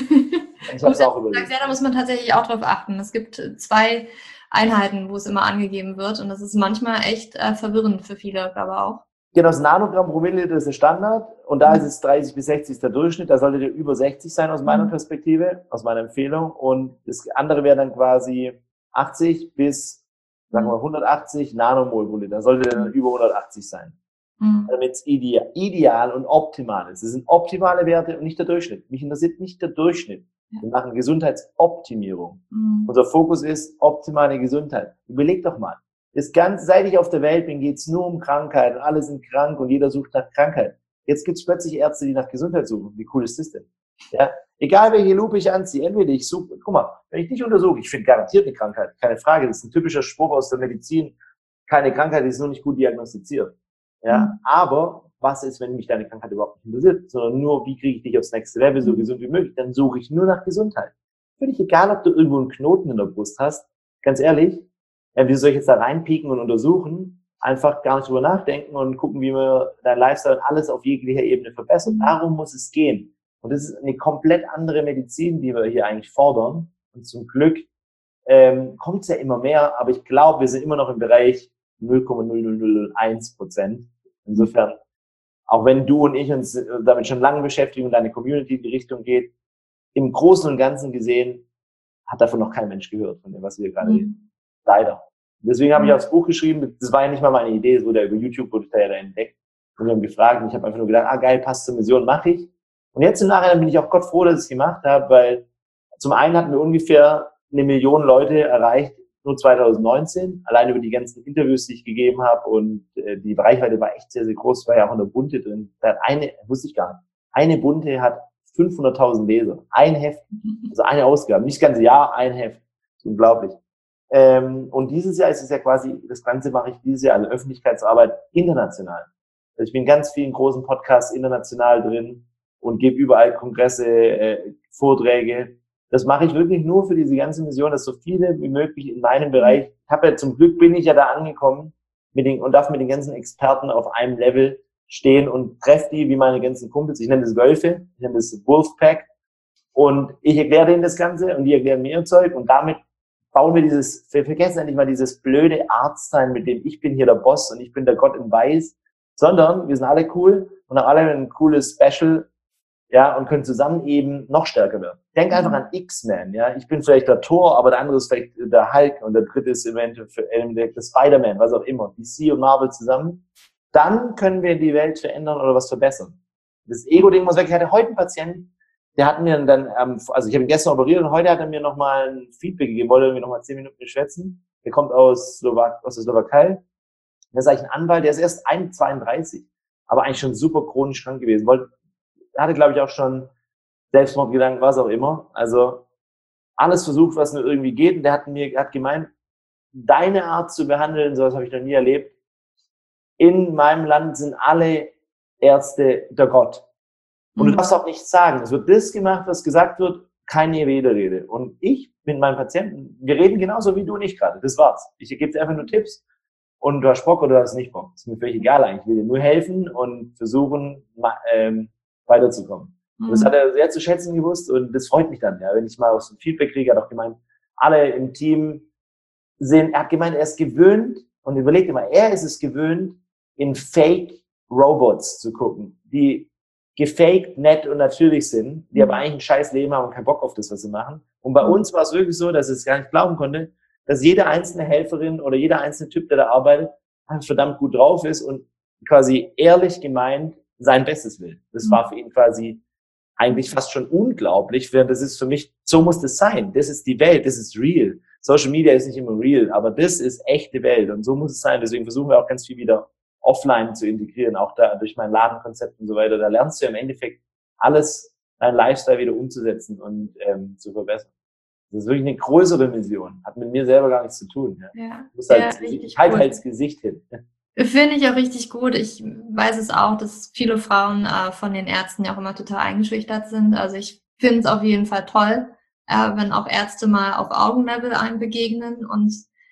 Speaker 2: Ich hab's auch überlegt.
Speaker 1: Ja, da muss man tatsächlich auch drauf achten. Es gibt zwei Einheiten, wo es immer angegeben wird. Und das ist manchmal echt äh, verwirrend für viele, aber auch.
Speaker 2: Genau, das Nanogramm pro Milliliter ist der Standard. Und da mhm. ist es dreißig bis sechzig ist der Durchschnitt. Da solltet ihr über sechzig sein aus meiner mhm. Perspektive, aus meiner Empfehlung. Und das andere wäre dann quasi achtzig bis, sagen wir, hundertachtzig Nanomol pro Liter. Da solltet ihr dann über hundertachtzig sein.
Speaker 1: Mhm.
Speaker 2: damit es ideal, ideal und optimal ist. Das sind optimale Werte und nicht der Durchschnitt. Mich interessiert nicht der Durchschnitt.
Speaker 1: Ja.
Speaker 2: Wir machen Gesundheitsoptimierung.
Speaker 1: Mhm.
Speaker 2: Unser Fokus ist optimale Gesundheit. Überleg doch mal. Das ganze, seit ich auf der Welt bin, geht's nur um Krankheit und alle sind krank und jeder sucht nach Krankheit. Jetzt gibt's plötzlich Ärzte, die nach Gesundheit suchen. Wie cool ist das denn? Ja, egal welche Lupe ich anziehe, entweder ich suche, guck mal, wenn ich dich untersuche, ich finde garantiert eine Krankheit, keine Frage, das ist ein typischer Spruch aus der Medizin, keine Krankheit ist nur nicht gut diagnostiziert. Ja,
Speaker 1: Mhm.
Speaker 2: aber was ist, wenn mich deine Krankheit überhaupt nicht interessiert, sondern nur, wie kriege ich dich aufs nächste Level, so gesund wie möglich, dann suche ich nur nach Gesundheit. Völlig egal, ob du irgendwo einen Knoten in der Brust hast, ganz ehrlich, ja, wie soll ich jetzt da reinpieken und untersuchen? Einfach gar nicht drüber nachdenken und gucken, wie wir dein Lifestyle und alles auf jeglicher Ebene verbessern. Darum muss es gehen. Und das ist eine komplett andere Medizin, die wir hier eigentlich fordern. Und zum Glück ähm, kommt es ja immer mehr, aber ich glaube, wir sind immer noch im Bereich null Komma null null null null eins Prozent. Insofern, auch wenn du und ich uns damit schon lange beschäftigen und deine Community in die Richtung geht, im Großen und Ganzen gesehen, hat davon noch kein Mensch gehört, von dem, was wir gerade
Speaker 1: Mhm.
Speaker 2: reden. Leider. Deswegen habe ich
Speaker 1: Mhm.
Speaker 2: auch das Buch geschrieben. Das war ja nicht mal meine Idee, es wurde ja über YouTube, wurde ich da ja da entdeckt. Und wir haben gefragt und ich habe einfach nur gedacht, ah geil, passt zur Mission, mache ich. Und jetzt im Nachhinein bin ich auch Gott froh, dass ich es gemacht habe, weil zum einen hatten wir ungefähr eine Million Leute erreicht, nur zwanzig neunzehn, allein über die ganzen Interviews, die ich gegeben habe, und äh, die Reichweite war echt sehr, sehr groß, war ja auch in der Bunte drin. Da hat eine, wusste ich gar nicht, eine Bunte hat fünfhunderttausend Leser, ein Heft, also eine Ausgabe, nicht das ganze Jahr, ein Heft. Das ist unglaublich. Ähm, und dieses Jahr ist es ja quasi, das Ganze mache ich dieses Jahr, also Öffentlichkeitsarbeit international. Also ich bin in ganz vielen großen Podcasts international drin und gebe überall Kongresse, äh, Vorträge. Das mache ich wirklich nur für diese ganze Mission, dass so viele wie möglich in meinem Bereich, ich habe ja zum Glück bin ich ja da angekommen mit den, und darf mit den ganzen Experten auf einem Level stehen und treffe die wie meine ganzen Kumpels. Ich nenne das Wölfe, ich nenne das Wolfpack, und ich erkläre denen das Ganze und die erklären mir ihr Zeug, und damit bauen wir dieses, wir vergessen endlich mal dieses blöde Arztsein, mit dem ich bin hier der Boss und ich bin der Gott in Weiß, sondern wir sind alle cool und haben alle ein cooles Special, ja, und können zusammen eben noch stärker werden. Denk einfach an X-Men, ja. Ich bin vielleicht der Thor, aber der andere ist vielleicht der Hulk und der dritte ist eventuell der Spider-Man, was auch immer. D C und Marvel zusammen. Dann können wir die Welt verändern oder was verbessern. Das Ego-Ding muss weg. Ich hatte heute einen Patienten, der hat mir dann, ähm, also ich habe ihn gestern operiert und heute hat er mir nochmal ein Feedback gegeben, wollte irgendwie nochmal zehn Minuten schwätzen. Der kommt aus, Slowak aus der Slowakei. Der ist eigentlich ein Anwalt, der ist erst zweiunddreißig, aber eigentlich schon super chronisch krank gewesen. Wollte, er hatte, glaube ich, auch schon Selbstmordgedanken, was auch immer. Also alles versucht, was nur irgendwie geht. Und der hat mir hat gemeint, deine Art zu behandeln, sowas habe ich noch nie erlebt. In meinem Land sind alle Ärzte der Gott. Und du darfst auch nichts sagen. Es wird das gemacht, was gesagt wird, keine Widerrede. Und ich mit meinen Patienten, wir reden genauso wie du und ich gerade. Das war's. Ich gebe dir einfach nur Tipps. Und du hast Bock oder du hast nicht Bock. Das ist mir völlig egal eigentlich. Ich will dir nur helfen und versuchen, ähm, weiterzukommen. Mhm. Und das hat er sehr zu schätzen gewusst und das freut mich dann, ja, wenn ich mal aus dem Feedback kriege. Er hat auch gemeint, alle im Team sind, er hat gemeint, er ist gewöhnt, und überlegt immer, er ist es gewöhnt, in Fake-Robots zu gucken, die gefaked, nett und natürlich sind, die mhm. aber eigentlich ein scheiß Leben haben und keinen Bock auf das, was sie machen. Und bei mhm. uns war es wirklich so, dass ich es gar nicht glauben konnte, dass jede einzelne Helferin oder jeder einzelne Typ, der da arbeitet, verdammt gut drauf ist und quasi ehrlich gemeint sein Bestes will. Das mhm. war für ihn quasi eigentlich fast schon unglaublich, während das ist für mich, so muss das sein. Das ist die Welt, das ist real. Social Media ist nicht immer real, aber das ist echte Welt und so muss es sein. Deswegen versuchen wir auch ganz viel wieder offline zu integrieren, auch da durch mein Ladenkonzept und so weiter. Da lernst du ja im Endeffekt alles, dein Lifestyle wieder umzusetzen und ähm, zu verbessern. Das ist wirklich eine größere Mission. Hat mit mir selber gar nichts zu tun. Ja.
Speaker 1: Ja,
Speaker 2: muss halt,
Speaker 1: ja,
Speaker 2: ich halte halt das Gesicht hin.
Speaker 1: Finde ich auch richtig gut. Ich weiß es auch, dass viele Frauen äh, von den Ärzten ja auch immer total eingeschüchtert sind. Also ich finde es auf jeden Fall toll, äh, wenn auch Ärzte mal auf Augenlevel einem begegnen und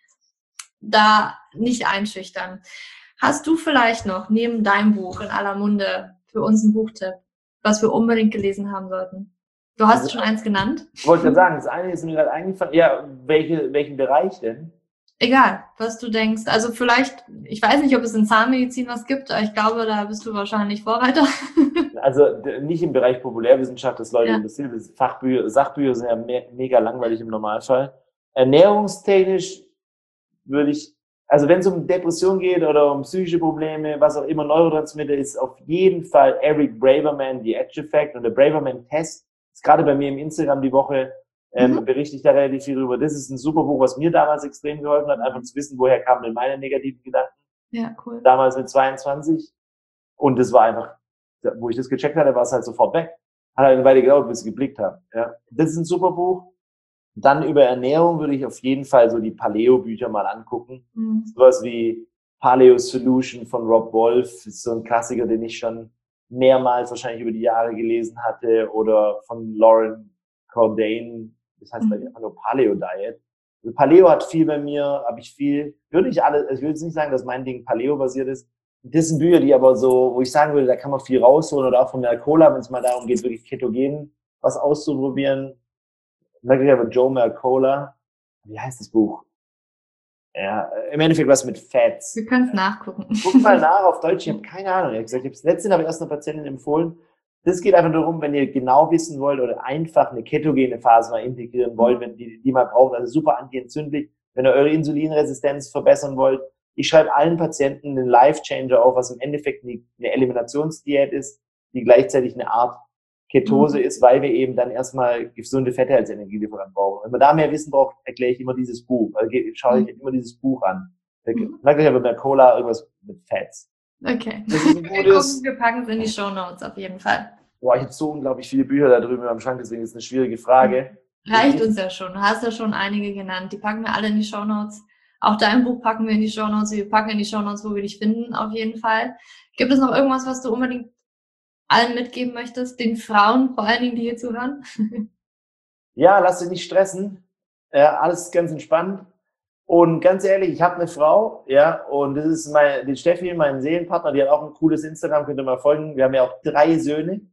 Speaker 1: da nicht einschüchtern. Hast du vielleicht noch neben deinem Buch in aller Munde für uns einen Buchtipp, was wir unbedingt gelesen haben sollten? Du hast also, schon eins genannt.
Speaker 2: Ich wollte gerade sagen, das eine ist mir gerade eingefallen. Ja, welche, welchen Bereich denn?
Speaker 1: Egal, was du denkst. Also vielleicht, ich weiß nicht, ob es in Zahnmedizin was gibt, aber ich glaube, da bist du wahrscheinlich Vorreiter.
Speaker 2: Also nicht im Bereich Populärwissenschaft, das Leute
Speaker 1: ja.
Speaker 2: interessiert. Das Fachbücher, Sachbücher sind ja me- mega langweilig im Normalfall. Ernährungstechnisch würde ich Also wenn es um Depression geht oder um psychische Probleme, was auch immer, Neurotransmitter, ist auf jeden Fall Eric Braverman, The Edge Effect und der Braverman-Test ist gerade bei mir im Instagram die Woche, ähm, mhm. berichte ich da relativ viel drüber. Das ist ein super Buch, was mir damals extrem geholfen hat, einfach zu wissen, woher kamen denn meine negativen Gedanken.
Speaker 1: Ja, cool.
Speaker 2: Damals mit zweiundzwanzig. Und das war einfach, wo ich das gecheckt hatte, war es halt sofort weg. Hat halt eine Weile gedauert, bis ich geblickt habe. Ja. Das ist ein super Buch. Dann über Ernährung würde ich auf jeden Fall so die Paleo-Bücher mal angucken. Mhm. Sowas wie Paleo Solution von Rob Wolf ist so ein Klassiker, den ich schon mehrmals wahrscheinlich über die Jahre gelesen hatte. Oder von Lauren Cordain, das heißt mhm. einfach nur Paleo Diet. Also Paleo hat viel bei mir, habe ich viel, würde ich alle, ich will jetzt nicht sagen, dass mein Ding Paleo basiert ist. Das sind Bücher, die aber so, wo ich sagen würde, da kann man viel rausholen oder auch von Mercola, wenn es mal darum geht, wirklich ketogen was auszuprobieren. Wirklich aber Joe Mercola. Wie heißt das Buch? Ja, im Endeffekt was mit Fats.
Speaker 1: Wir können es nachgucken.
Speaker 2: Guck mal nach auf Deutsch, ich habe keine Ahnung. Ich habe gesagt, ich habe es letztens aber erst einer Patientin empfohlen. Das geht einfach darum, wenn ihr genau wissen wollt oder einfach eine ketogene Phase mal integrieren wollt, wenn die, die man braucht, also super antientzündlich, wenn ihr eure Insulinresistenz verbessern wollt. Ich schreibe allen Patienten einen Life-Changer auf, was im Endeffekt eine, eine Eliminationsdiät ist, die gleichzeitig eine Art Ketose mhm. ist, weil wir eben dann erstmal gesunde Fette als Energielieferant brauchen. Wenn man da mehr Wissen braucht, erkläre ich immer dieses Buch. Also schaue ich mhm. immer dieses Buch an. Mhm. Sag ich aber bei Cola irgendwas mit Fats.
Speaker 1: Okay. Wir, gucken, wir packen es in die Shownotes auf jeden Fall.
Speaker 2: Boah, ich habe so unglaublich viele Bücher da drüben am Schrank, deswegen ist es eine schwierige Frage.
Speaker 1: Reicht uns ja schon. Du hast ja schon einige genannt. Die packen wir alle in die Shownotes. Auch dein Buch packen wir in die Shownotes. Wir packen in die Shownotes, wo wir dich finden, auf jeden Fall. Gibt es noch irgendwas, was du unbedingt allen mitgeben möchtest, den Frauen, vor allen Dingen, die hier zuhören?
Speaker 2: Ja, lass dich nicht stressen. Ja, alles ganz entspannt. Und ganz ehrlich, ich habe eine Frau, ja, und das ist meine, die Steffi, mein Seelenpartner, die hat auch ein cooles Instagram, könnt ihr mal folgen. Wir haben ja auch drei Söhne.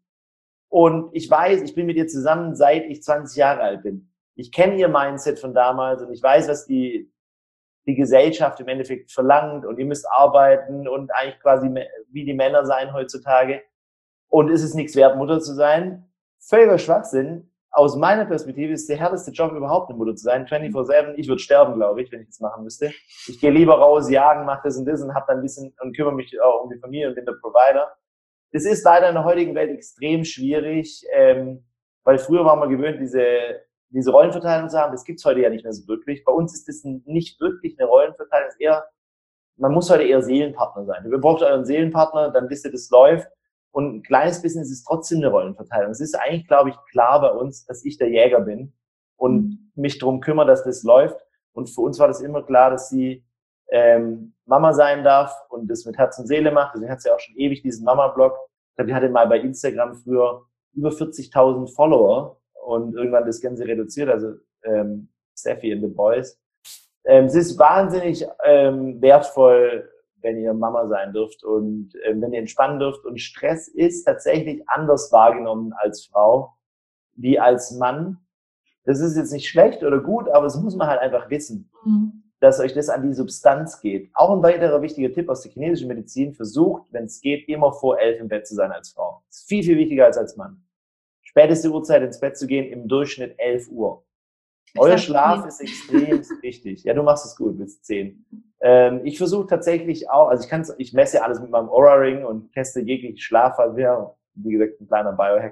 Speaker 2: Und ich weiß, ich bin mit ihr zusammen, seit ich zwanzig Jahre alt bin. Ich kenne ihr Mindset von damals und ich weiß, was die, die Gesellschaft im Endeffekt verlangt und ihr müsst arbeiten und eigentlich quasi wie die Männer sein heutzutage. Und ist es nichts wert, Mutter zu sein? Völliger Schwachsinn. Aus meiner Perspektive ist der härteste Job überhaupt, eine Mutter zu sein. vierundzwanzig sieben. Ich würde sterben, glaube ich, wenn ich das machen müsste. Ich gehe lieber raus, jagen, mache das und das und hab dann ein bisschen und kümmere mich auch um die Familie und bin der Provider. Das ist leider in der heutigen Welt extrem schwierig, ähm, weil früher waren wir gewöhnt, diese diese Rollenverteilung zu haben. Das gibt's heute ja nicht mehr so wirklich. Bei uns ist das nicht wirklich eine Rollenverteilung. Es ist eher, man muss heute eher Seelenpartner sein. Ihr braucht euren Seelenpartner, dann wisst ihr, das läuft. Und ein kleines bisschen ist es trotzdem eine Rollenverteilung. Es ist eigentlich, glaube ich, klar bei uns, dass ich der Jäger bin und mhm. mich darum kümmere, dass das läuft. Und für uns war das immer klar, dass sie ähm, Mama sein darf und das mit Herz und Seele macht. Deswegen hat sie auch schon ewig diesen Mama-Blog. Ich glaube, die hatte mal bei Instagram früher über vierzigtausend Follower und irgendwann das Ganze reduziert, also ähm, Steffi and the Boys. Ähm, es ist wahnsinnig ähm, wertvoll, wenn ihr Mama sein dürft und äh, wenn ihr entspannen dürft. Und Stress ist tatsächlich anders wahrgenommen als Frau wie als Mann. Das ist jetzt nicht schlecht oder gut, aber das muss man halt einfach wissen, mhm. dass euch das an die Substanz geht. Auch ein weiterer wichtiger Tipp aus der chinesischen Medizin: Versucht, wenn es geht, immer vor elf im Bett zu sein als Frau. Das ist viel, viel wichtiger als als Mann. Späteste Uhrzeit ins Bett zu gehen, im Durchschnitt elf Uhr. Ich Euer Schlaf ist extrem wichtig. Ja, du machst es gut bis zehn. Ähm, ich versuche tatsächlich auch, also ich kann ich messe alles mit meinem Oura Ring und teste jegliche Schlafphase. Wie gesagt, ein kleiner Biohack.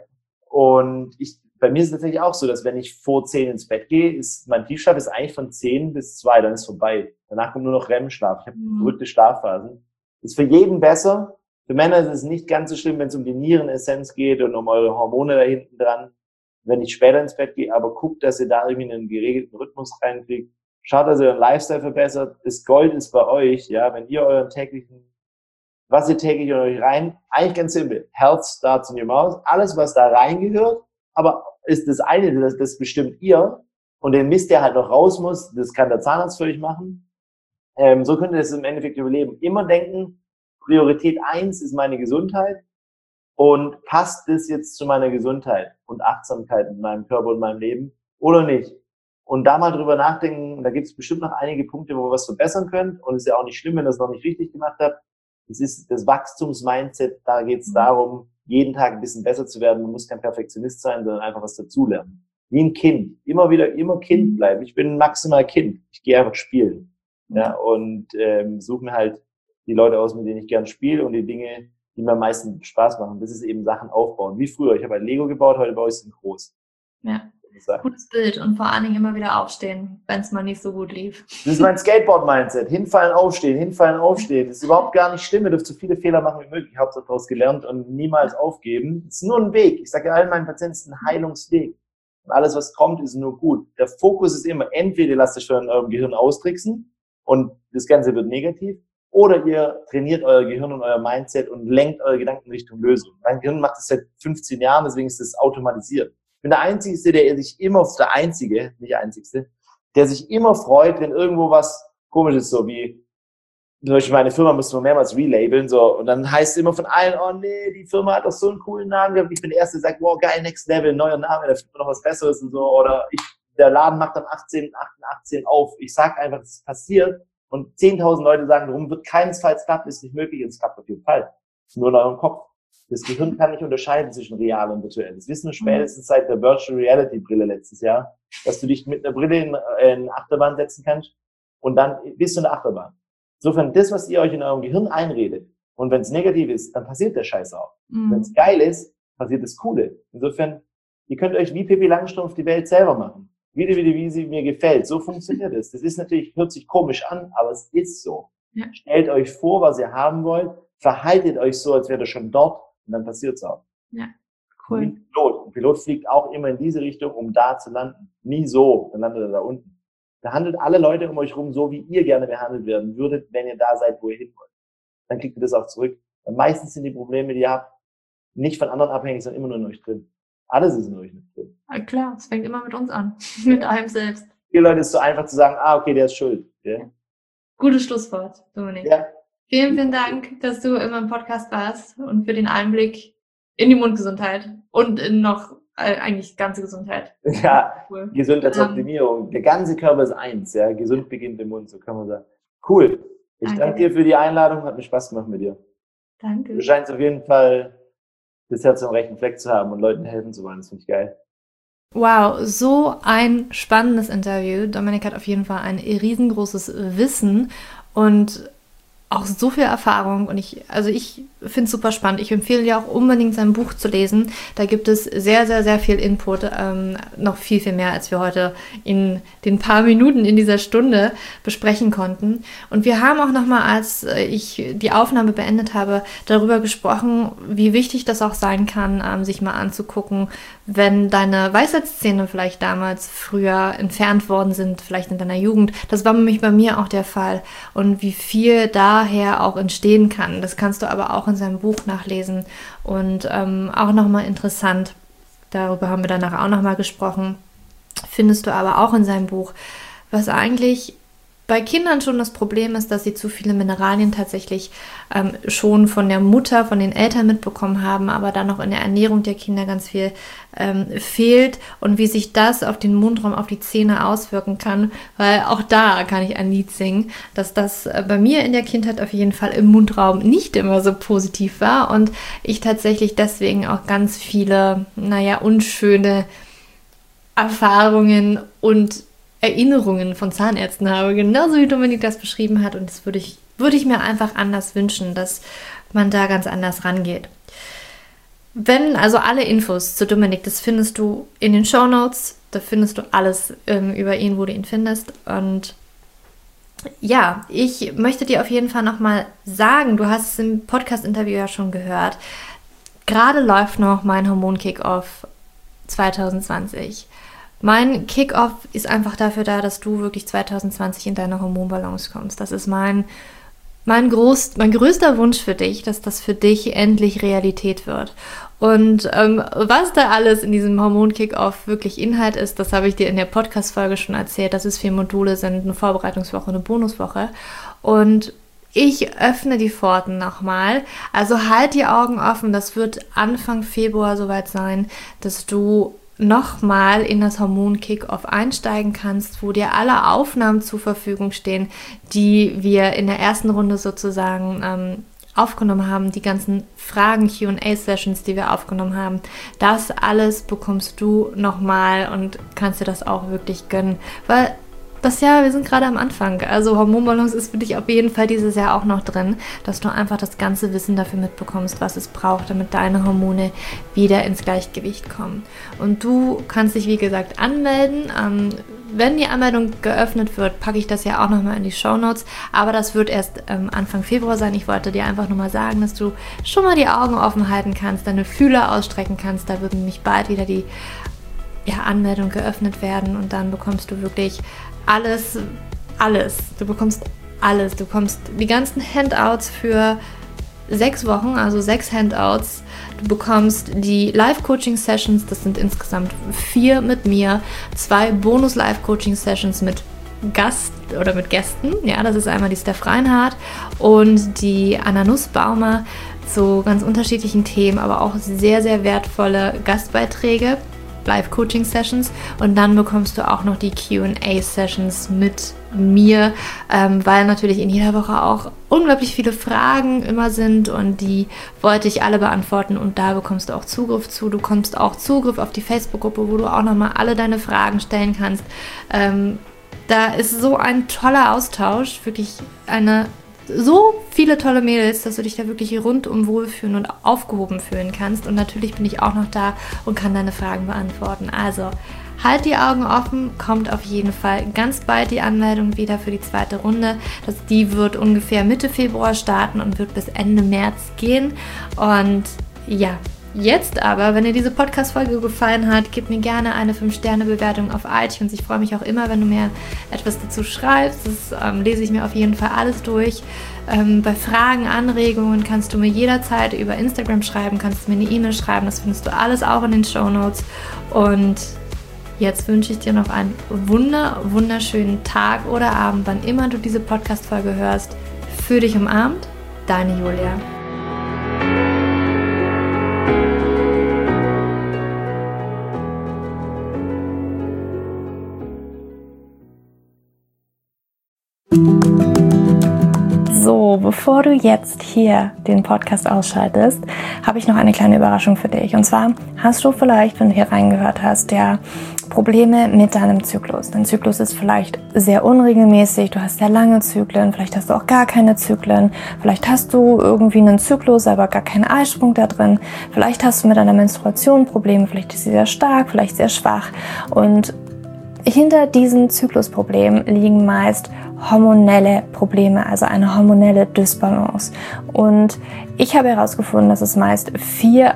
Speaker 2: Und ich, bei mir ist es tatsächlich auch so, dass wenn ich vor zehn ins Bett gehe, ist mein Tiefschlaf ist eigentlich von zehn bis zwei, dann ist vorbei. Danach kommt nur noch R E M-Schlaf. Ich habe mhm. verrückte Schlafphasen. Ist für jeden besser. Für Männer ist es nicht ganz so schlimm, wenn es um die Nierenessenz geht und um eure Hormone da hinten dran, wenn ich später ins Bett gehe, aber guckt, dass ihr da irgendwie einen geregelten Rhythmus reinkriegt. Schaut, dass ihr euren Lifestyle verbessert. Das Gold ist bei euch, ja, wenn ihr euren täglichen, was ihr täglich in euch rein, eigentlich ganz simpel. Health starts in your mouth. Alles, was da reingehört, aber ist das eine, das, das bestimmt ihr. Und den Mist, der halt noch raus muss, das kann der Zahnarzt für euch machen. Ähm, so könnt ihr das im Endeffekt überleben. Immer denken, Priorität eins ist meine Gesundheit. Und passt das jetzt zu meiner Gesundheit und Achtsamkeit in meinem Körper und meinem Leben oder nicht? Und da mal drüber nachdenken, da gibt es bestimmt noch einige Punkte, wo wir was verbessern können. Und es ist ja auch nicht schlimm, wenn ihr das noch nicht richtig gemacht habt. Es ist das Wachstumsmindset, da geht es darum, jeden Tag ein bisschen besser zu werden. Man muss kein Perfektionist sein, sondern einfach was dazulernen. Wie ein Kind. Immer wieder, immer Kind bleiben. Ich bin maximal Kind. Ich gehe einfach spielen. Ja, und ähm, suche mir halt die Leute aus, mit denen ich gern spiele und die Dinge, die mir am meisten Spaß machen. Das ist eben Sachen aufbauen. Wie früher. Ich habe halt Lego gebaut, heute baue ich es groß.
Speaker 1: Ja. Gutes Bild und vor allen Dingen immer wieder aufstehen, wenn es mal nicht so gut lief.
Speaker 2: Das ist mein Skateboard-Mindset. Hinfallen, aufstehen, hinfallen, aufstehen. Das ist überhaupt gar nicht schlimm. Ihr dürft so viele Fehler machen wie möglich. Ich habe daraus gelernt und niemals aufgeben. Es ist nur ein Weg. Ich sage allen meinen Patienten, es ist ein Heilungsweg. Und alles, was kommt, ist nur gut. Der Fokus ist immer, entweder lasst euch von eurem Gehirn austricksen und das Ganze wird negativ, oder ihr trainiert euer Gehirn und euer Mindset und lenkt eure Gedanken Richtung Lösung. Mein Gehirn macht das seit fünfzehn Jahren, deswegen ist das automatisiert. Ich bin der Einzige, der sich immer, der Einzige, nicht der Einzigste, der sich immer freut, wenn irgendwo was komisch ist, so wie, zum Beispiel meine Firma müssen wir mehrmals relabeln, so, und dann heißt es immer von allen, oh nee, die Firma hat doch so einen coolen Namen gehabt. Ich bin der Erste, der sagt, wow, geil, next level, neuer Name, da findet man noch was Besseres und so, oder ich, der Laden macht am achtzehnten achtundachtzig auf. Ich sag einfach, das ist passiert, und zehntausend Leute sagen, warum wird keinesfalls klappen, ist nicht möglich, und es klappt auf jeden Fall. Es ist nur in eurem Kopf. Das Gehirn kann nicht unterscheiden zwischen real und virtuell. Das wissen wir spätestens seit der Virtual Reality Brille letztes Jahr, dass du dich mit einer Brille in eine Achterbahn setzen kannst und dann bist du in der Achterbahn. Insofern, das, was ihr euch in eurem Gehirn einredet, und wenn es negativ ist, dann passiert der Scheiß auch. Mhm. Wenn es geil ist, passiert das Coole. Insofern, ihr könnt euch wie Pippi Langstrumpf die Welt selber machen. Wieder, wieder, wie sie mir gefällt. So funktioniert es. Das ist natürlich, hört sich komisch an, aber es ist so. Ja. Stellt euch vor, was ihr haben wollt, verhaltet euch so, als wärt ihr schon dort, und dann passiert's auch.
Speaker 1: Ja, cool.
Speaker 2: Ein Pilot. Ein Pilot fliegt auch immer in diese Richtung, um da zu landen. Nie so, dann landet er da unten. Behandelt alle Leute um euch rum so, wie ihr gerne behandelt werden würdet, wenn ihr da seid, wo ihr hin wollt. Dann kriegt ihr das auch zurück. Weil meistens sind die Probleme, die ihr habt, nicht von anderen abhängig, sondern immer nur in euch drin. Alles ist in euch nicht drin.
Speaker 1: Ja, klar, es fängt immer mit uns an. Mit einem selbst.
Speaker 2: Viele Leute ist so einfach zu sagen, ah, okay, der ist schuld. Ja?
Speaker 1: Gutes Schlusswort, Dominik. Ja. Vielen, vielen Dank, dass du in meinem Podcast warst und für den Einblick in die Mundgesundheit und in noch äh, eigentlich ganze Gesundheit.
Speaker 2: Ja, cool. Gesundheitsoptimierung. Um, der ganze Körper ist eins, ja. Gesund beginnt im Mund, so kann man sagen. Cool. Ich danke, danke dir für die Einladung, hat mir Spaß gemacht mit dir.
Speaker 1: Danke.
Speaker 2: Du scheinst auf jeden Fall das Herz am rechten Fleck zu haben und Leuten helfen zu wollen. Das finde ich geil.
Speaker 1: Wow, so ein spannendes Interview. Dominik hat auf jeden Fall ein riesengroßes Wissen und auch so viel Erfahrung, und ich, also ich finde es super spannend. Ich empfehle dir auch unbedingt sein Buch zu lesen. Da gibt es sehr, sehr, sehr viel Input, ähm, noch viel, viel mehr, als wir heute in den paar Minuten in dieser Stunde besprechen konnten. Und wir haben auch nochmal, als ich die Aufnahme beendet habe, darüber gesprochen, wie wichtig das auch sein kann, ähm, sich mal anzugucken, wenn deine Weisheitszähne vielleicht damals früher entfernt worden sind, vielleicht in deiner Jugend. Das war nämlich bei mir auch der Fall. Und wie viel daher auch entstehen kann. Das kannst du aber auch in seinem Buch nachlesen. Und ähm, auch nochmal interessant, darüber haben wir danach auch nochmal gesprochen, findest du aber auch in seinem Buch, was eigentlich bei Kindern schon das Problem ist, dass sie zu viele Mineralien tatsächlich ähm, schon von der Mutter, von den Eltern mitbekommen haben, aber dann noch in der Ernährung der Kinder ganz viel ähm, fehlt, und wie sich das auf den Mundraum, auf die Zähne auswirken kann, weil auch da kann ich ein Lied singen, dass das äh, bei mir in der Kindheit auf jeden Fall im Mundraum nicht immer so positiv war und ich tatsächlich deswegen auch ganz viele, naja, unschöne Erfahrungen und Erinnerungen von Zahnärzten habe, genauso wie Dominik das beschrieben hat, und das würde ich, würde ich mir einfach anders wünschen, dass man da ganz anders rangeht. Wenn, also alle Infos zu Dominik, das findest du in den Shownotes, da findest du alles ähm, über ihn, wo du ihn findest, und ja, ich möchte dir auf jeden Fall nochmal sagen, du hast es im Podcast-Interview ja schon gehört, gerade läuft noch mein Hormon-Kick-Off zwanzig zwanzig. Mein Kick-Off ist einfach dafür da, dass du wirklich zwanzig zwanzig in deine Hormonbalance kommst. Das ist mein, mein, groß, mein größter Wunsch für dich, dass das für dich endlich Realität wird. Und ähm, was da alles in diesem Hormon-Kick-Off wirklich Inhalt ist, das habe ich dir in der Podcast-Folge schon erzählt, dass es vier Module sind, eine Vorbereitungswoche, eine Bonuswoche. Und ich öffne die Pforten nochmal, also halt die Augen offen, das wird Anfang Februar soweit sein, dass du nochmal in das Hormon-Kick-Off einsteigen kannst, wo dir alle Aufnahmen zur Verfügung stehen, die wir in der ersten Runde sozusagen ähm, aufgenommen haben, die ganzen Fragen, Q und A-Sessions, die wir aufgenommen haben. Das alles bekommst du nochmal und kannst dir das auch wirklich gönnen, weil das Jahr, wir sind gerade am Anfang. Also Hormonbalance ist für dich auf jeden Fall dieses Jahr auch noch drin, dass du einfach das ganze Wissen dafür mitbekommst, was es braucht, damit deine Hormone wieder ins Gleichgewicht kommen. Und du kannst dich, wie gesagt, anmelden. Ähm, wenn die Anmeldung geöffnet wird, packe ich das ja auch nochmal in die Shownotes. Aber das wird erst ähm, Anfang Februar sein. Ich wollte dir einfach nur mal sagen, dass du schon mal die Augen offen halten kannst, deine Fühler ausstrecken kannst. Da wird nämlich bald wieder die ja, Anmeldung geöffnet werden und dann bekommst du wirklich alles, alles. Du bekommst alles. Du bekommst die ganzen Handouts für sechs Wochen, also sechs Handouts. Du bekommst die Live-Coaching-Sessions, das sind insgesamt vier mit mir, zwei Bonus-Live-Coaching-Sessions mit Gast oder mit Gästen. Ja, das ist einmal die Steph Reinhardt und die Anna Nussbaumer zu ganz unterschiedlichen Themen, aber auch sehr, sehr wertvolle Gastbeiträge. Live-Coaching-Sessions und dann bekommst du auch noch die Q and A-Sessions mit mir, ähm, weil natürlich in jeder Woche auch unglaublich viele Fragen immer sind und die wollte ich alle beantworten und da bekommst du auch Zugriff zu. Du bekommst auch Zugriff auf die Facebook-Gruppe, wo du auch nochmal alle deine Fragen stellen kannst. Ähm, da ist so ein toller Austausch, wirklich eine so viele tolle Mädels, dass du dich da wirklich rundum wohlfühlen und aufgehoben fühlen kannst. Und natürlich bin ich auch noch da und kann deine Fragen beantworten. Also halt die Augen offen, kommt auf jeden Fall ganz bald die Anmeldung wieder für die zweite Runde. Das, die wird ungefähr Mitte Februar starten und wird bis Ende März gehen. Und ja, jetzt aber, wenn dir diese Podcast-Folge gefallen hat, gib mir gerne eine fünf Sterne Bewertung auf iTunes. Ich freue mich auch immer, wenn du mir etwas dazu schreibst. Das ähm, lese ich mir auf jeden Fall alles durch. Ähm, bei Fragen, Anregungen kannst du mir jederzeit über Instagram schreiben, kannst du mir eine E-Mail schreiben. Das findest du alles auch in den Shownotes. Und jetzt wünsche ich dir noch einen wunder, wunderschönen Tag oder Abend, wann immer du diese Podcast-Folge hörst. Für dich umarmt, deine Julia. So, bevor du jetzt hier den Podcast ausschaltest, habe ich noch eine kleine Überraschung für dich. Und zwar hast du vielleicht, wenn du hier reingehört hast, ja Probleme mit deinem Zyklus. Dein Zyklus ist vielleicht sehr unregelmäßig, du hast sehr lange Zyklen, vielleicht hast du auch gar keine Zyklen, vielleicht hast du irgendwie einen Zyklus, aber gar keinen Eisprung da drin, vielleicht hast du mit deiner Menstruation Probleme, vielleicht ist sie sehr stark, vielleicht sehr schwach und hinter diesen Zyklusproblemen liegen meist hormonelle Probleme, also eine hormonelle Dysbalance. Und ich habe herausgefunden, dass es meist vier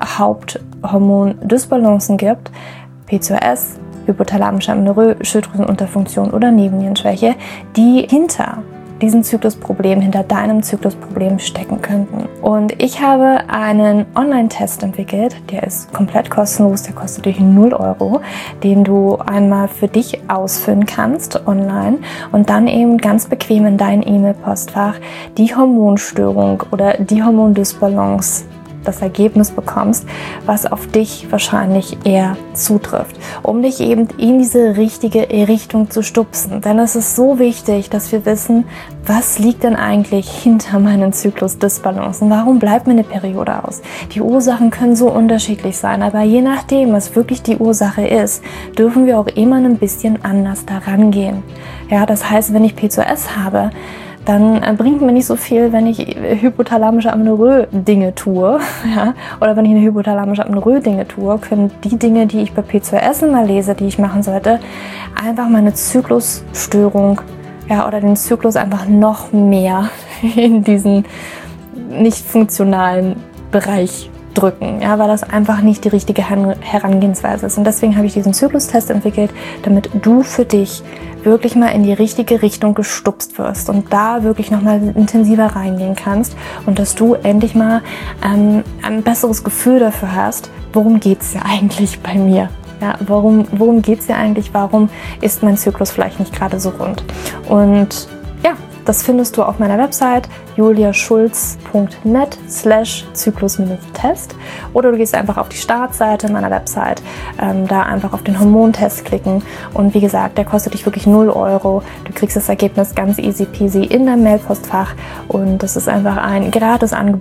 Speaker 1: Haupthormon-Dysbalancen gibt: P C O S, hypothalamische Amenorrhoe, Schilddrüsenunterfunktion oder Nebennierenschwäche, die hinter diesen Zyklusproblem, hinter deinem Zyklusproblem stecken könnten. Und ich habe einen Online-Test entwickelt, der ist komplett kostenlos, der kostet dich null Euro, den du einmal für dich ausfüllen kannst online und dann eben ganz bequem in dein E-Mail-Postfach die Hormonstörung oder die Hormondysbalance, das Ergebnis bekommst, was auf dich wahrscheinlich eher zutrifft, um dich eben in diese richtige Richtung zu stupsen. Denn es ist so wichtig, dass wir wissen, was liegt denn eigentlich hinter meinen Zyklus-Dysbalancen? Warum bleibt mir eine Periode aus? Die Ursachen können so unterschiedlich sein, aber je nachdem, was wirklich die Ursache ist, dürfen wir auch immer ein bisschen anders daran gehen. Ja, das heißt, wenn ich P C O S habe, dann bringt mir nicht so viel, wenn ich hypothalamische Amenorrhoe Dinge tue, ja, oder wenn ich eine hypothalamische Amenorrhoe Dinge tue, können die Dinge, die ich bei P C O S immer lese, die ich machen sollte, einfach meine Zyklusstörung, ja, oder den Zyklus einfach noch mehr in diesen nicht funktionalen Bereich drücken, ja, weil das einfach nicht die richtige Herangehensweise ist. Und deswegen habe ich diesen Zyklustest entwickelt, damit du für dich wirklich mal in die richtige Richtung gestupst wirst und da wirklich nochmal intensiver reingehen kannst und dass du endlich mal ähm, ein besseres Gefühl dafür hast, worum geht es ja eigentlich bei mir? Ja, warum, worum geht es ja eigentlich? Warum ist mein Zyklus vielleicht nicht gerade so rund? Und ja, das findest du auf meiner Website juliaschulz punkt net slash zyklus-test oder du gehst einfach auf die Startseite meiner Website, ähm, da einfach auf den Hormontest klicken und wie gesagt, der kostet dich wirklich null Euro. Du kriegst das Ergebnis ganz easy peasy in deinem Mailpostfach und das ist einfach ein gratis Angebot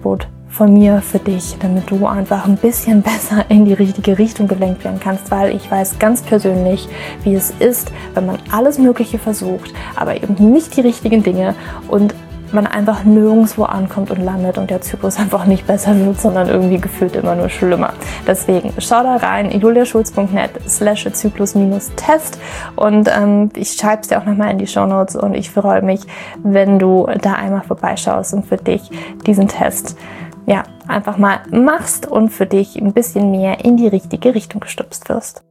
Speaker 1: von mir für dich, damit du einfach ein bisschen besser in die richtige Richtung gelenkt werden kannst, weil ich weiß ganz persönlich, wie es ist, wenn man alles Mögliche versucht, aber eben nicht die richtigen Dinge und man einfach nirgendwo ankommt und landet und der Zyklus einfach nicht besser wird, sondern irgendwie gefühlt immer nur schlimmer. Deswegen schau da rein, juliaschulz.net slash Zyklus-Test und ähm, ich schreibe es dir auch nochmal in die Shownotes und ich freue mich, wenn du da einmal vorbeischaust und für dich diesen Test ja, einfach mal machst und für dich ein bisschen mehr in die richtige Richtung gestupst wirst.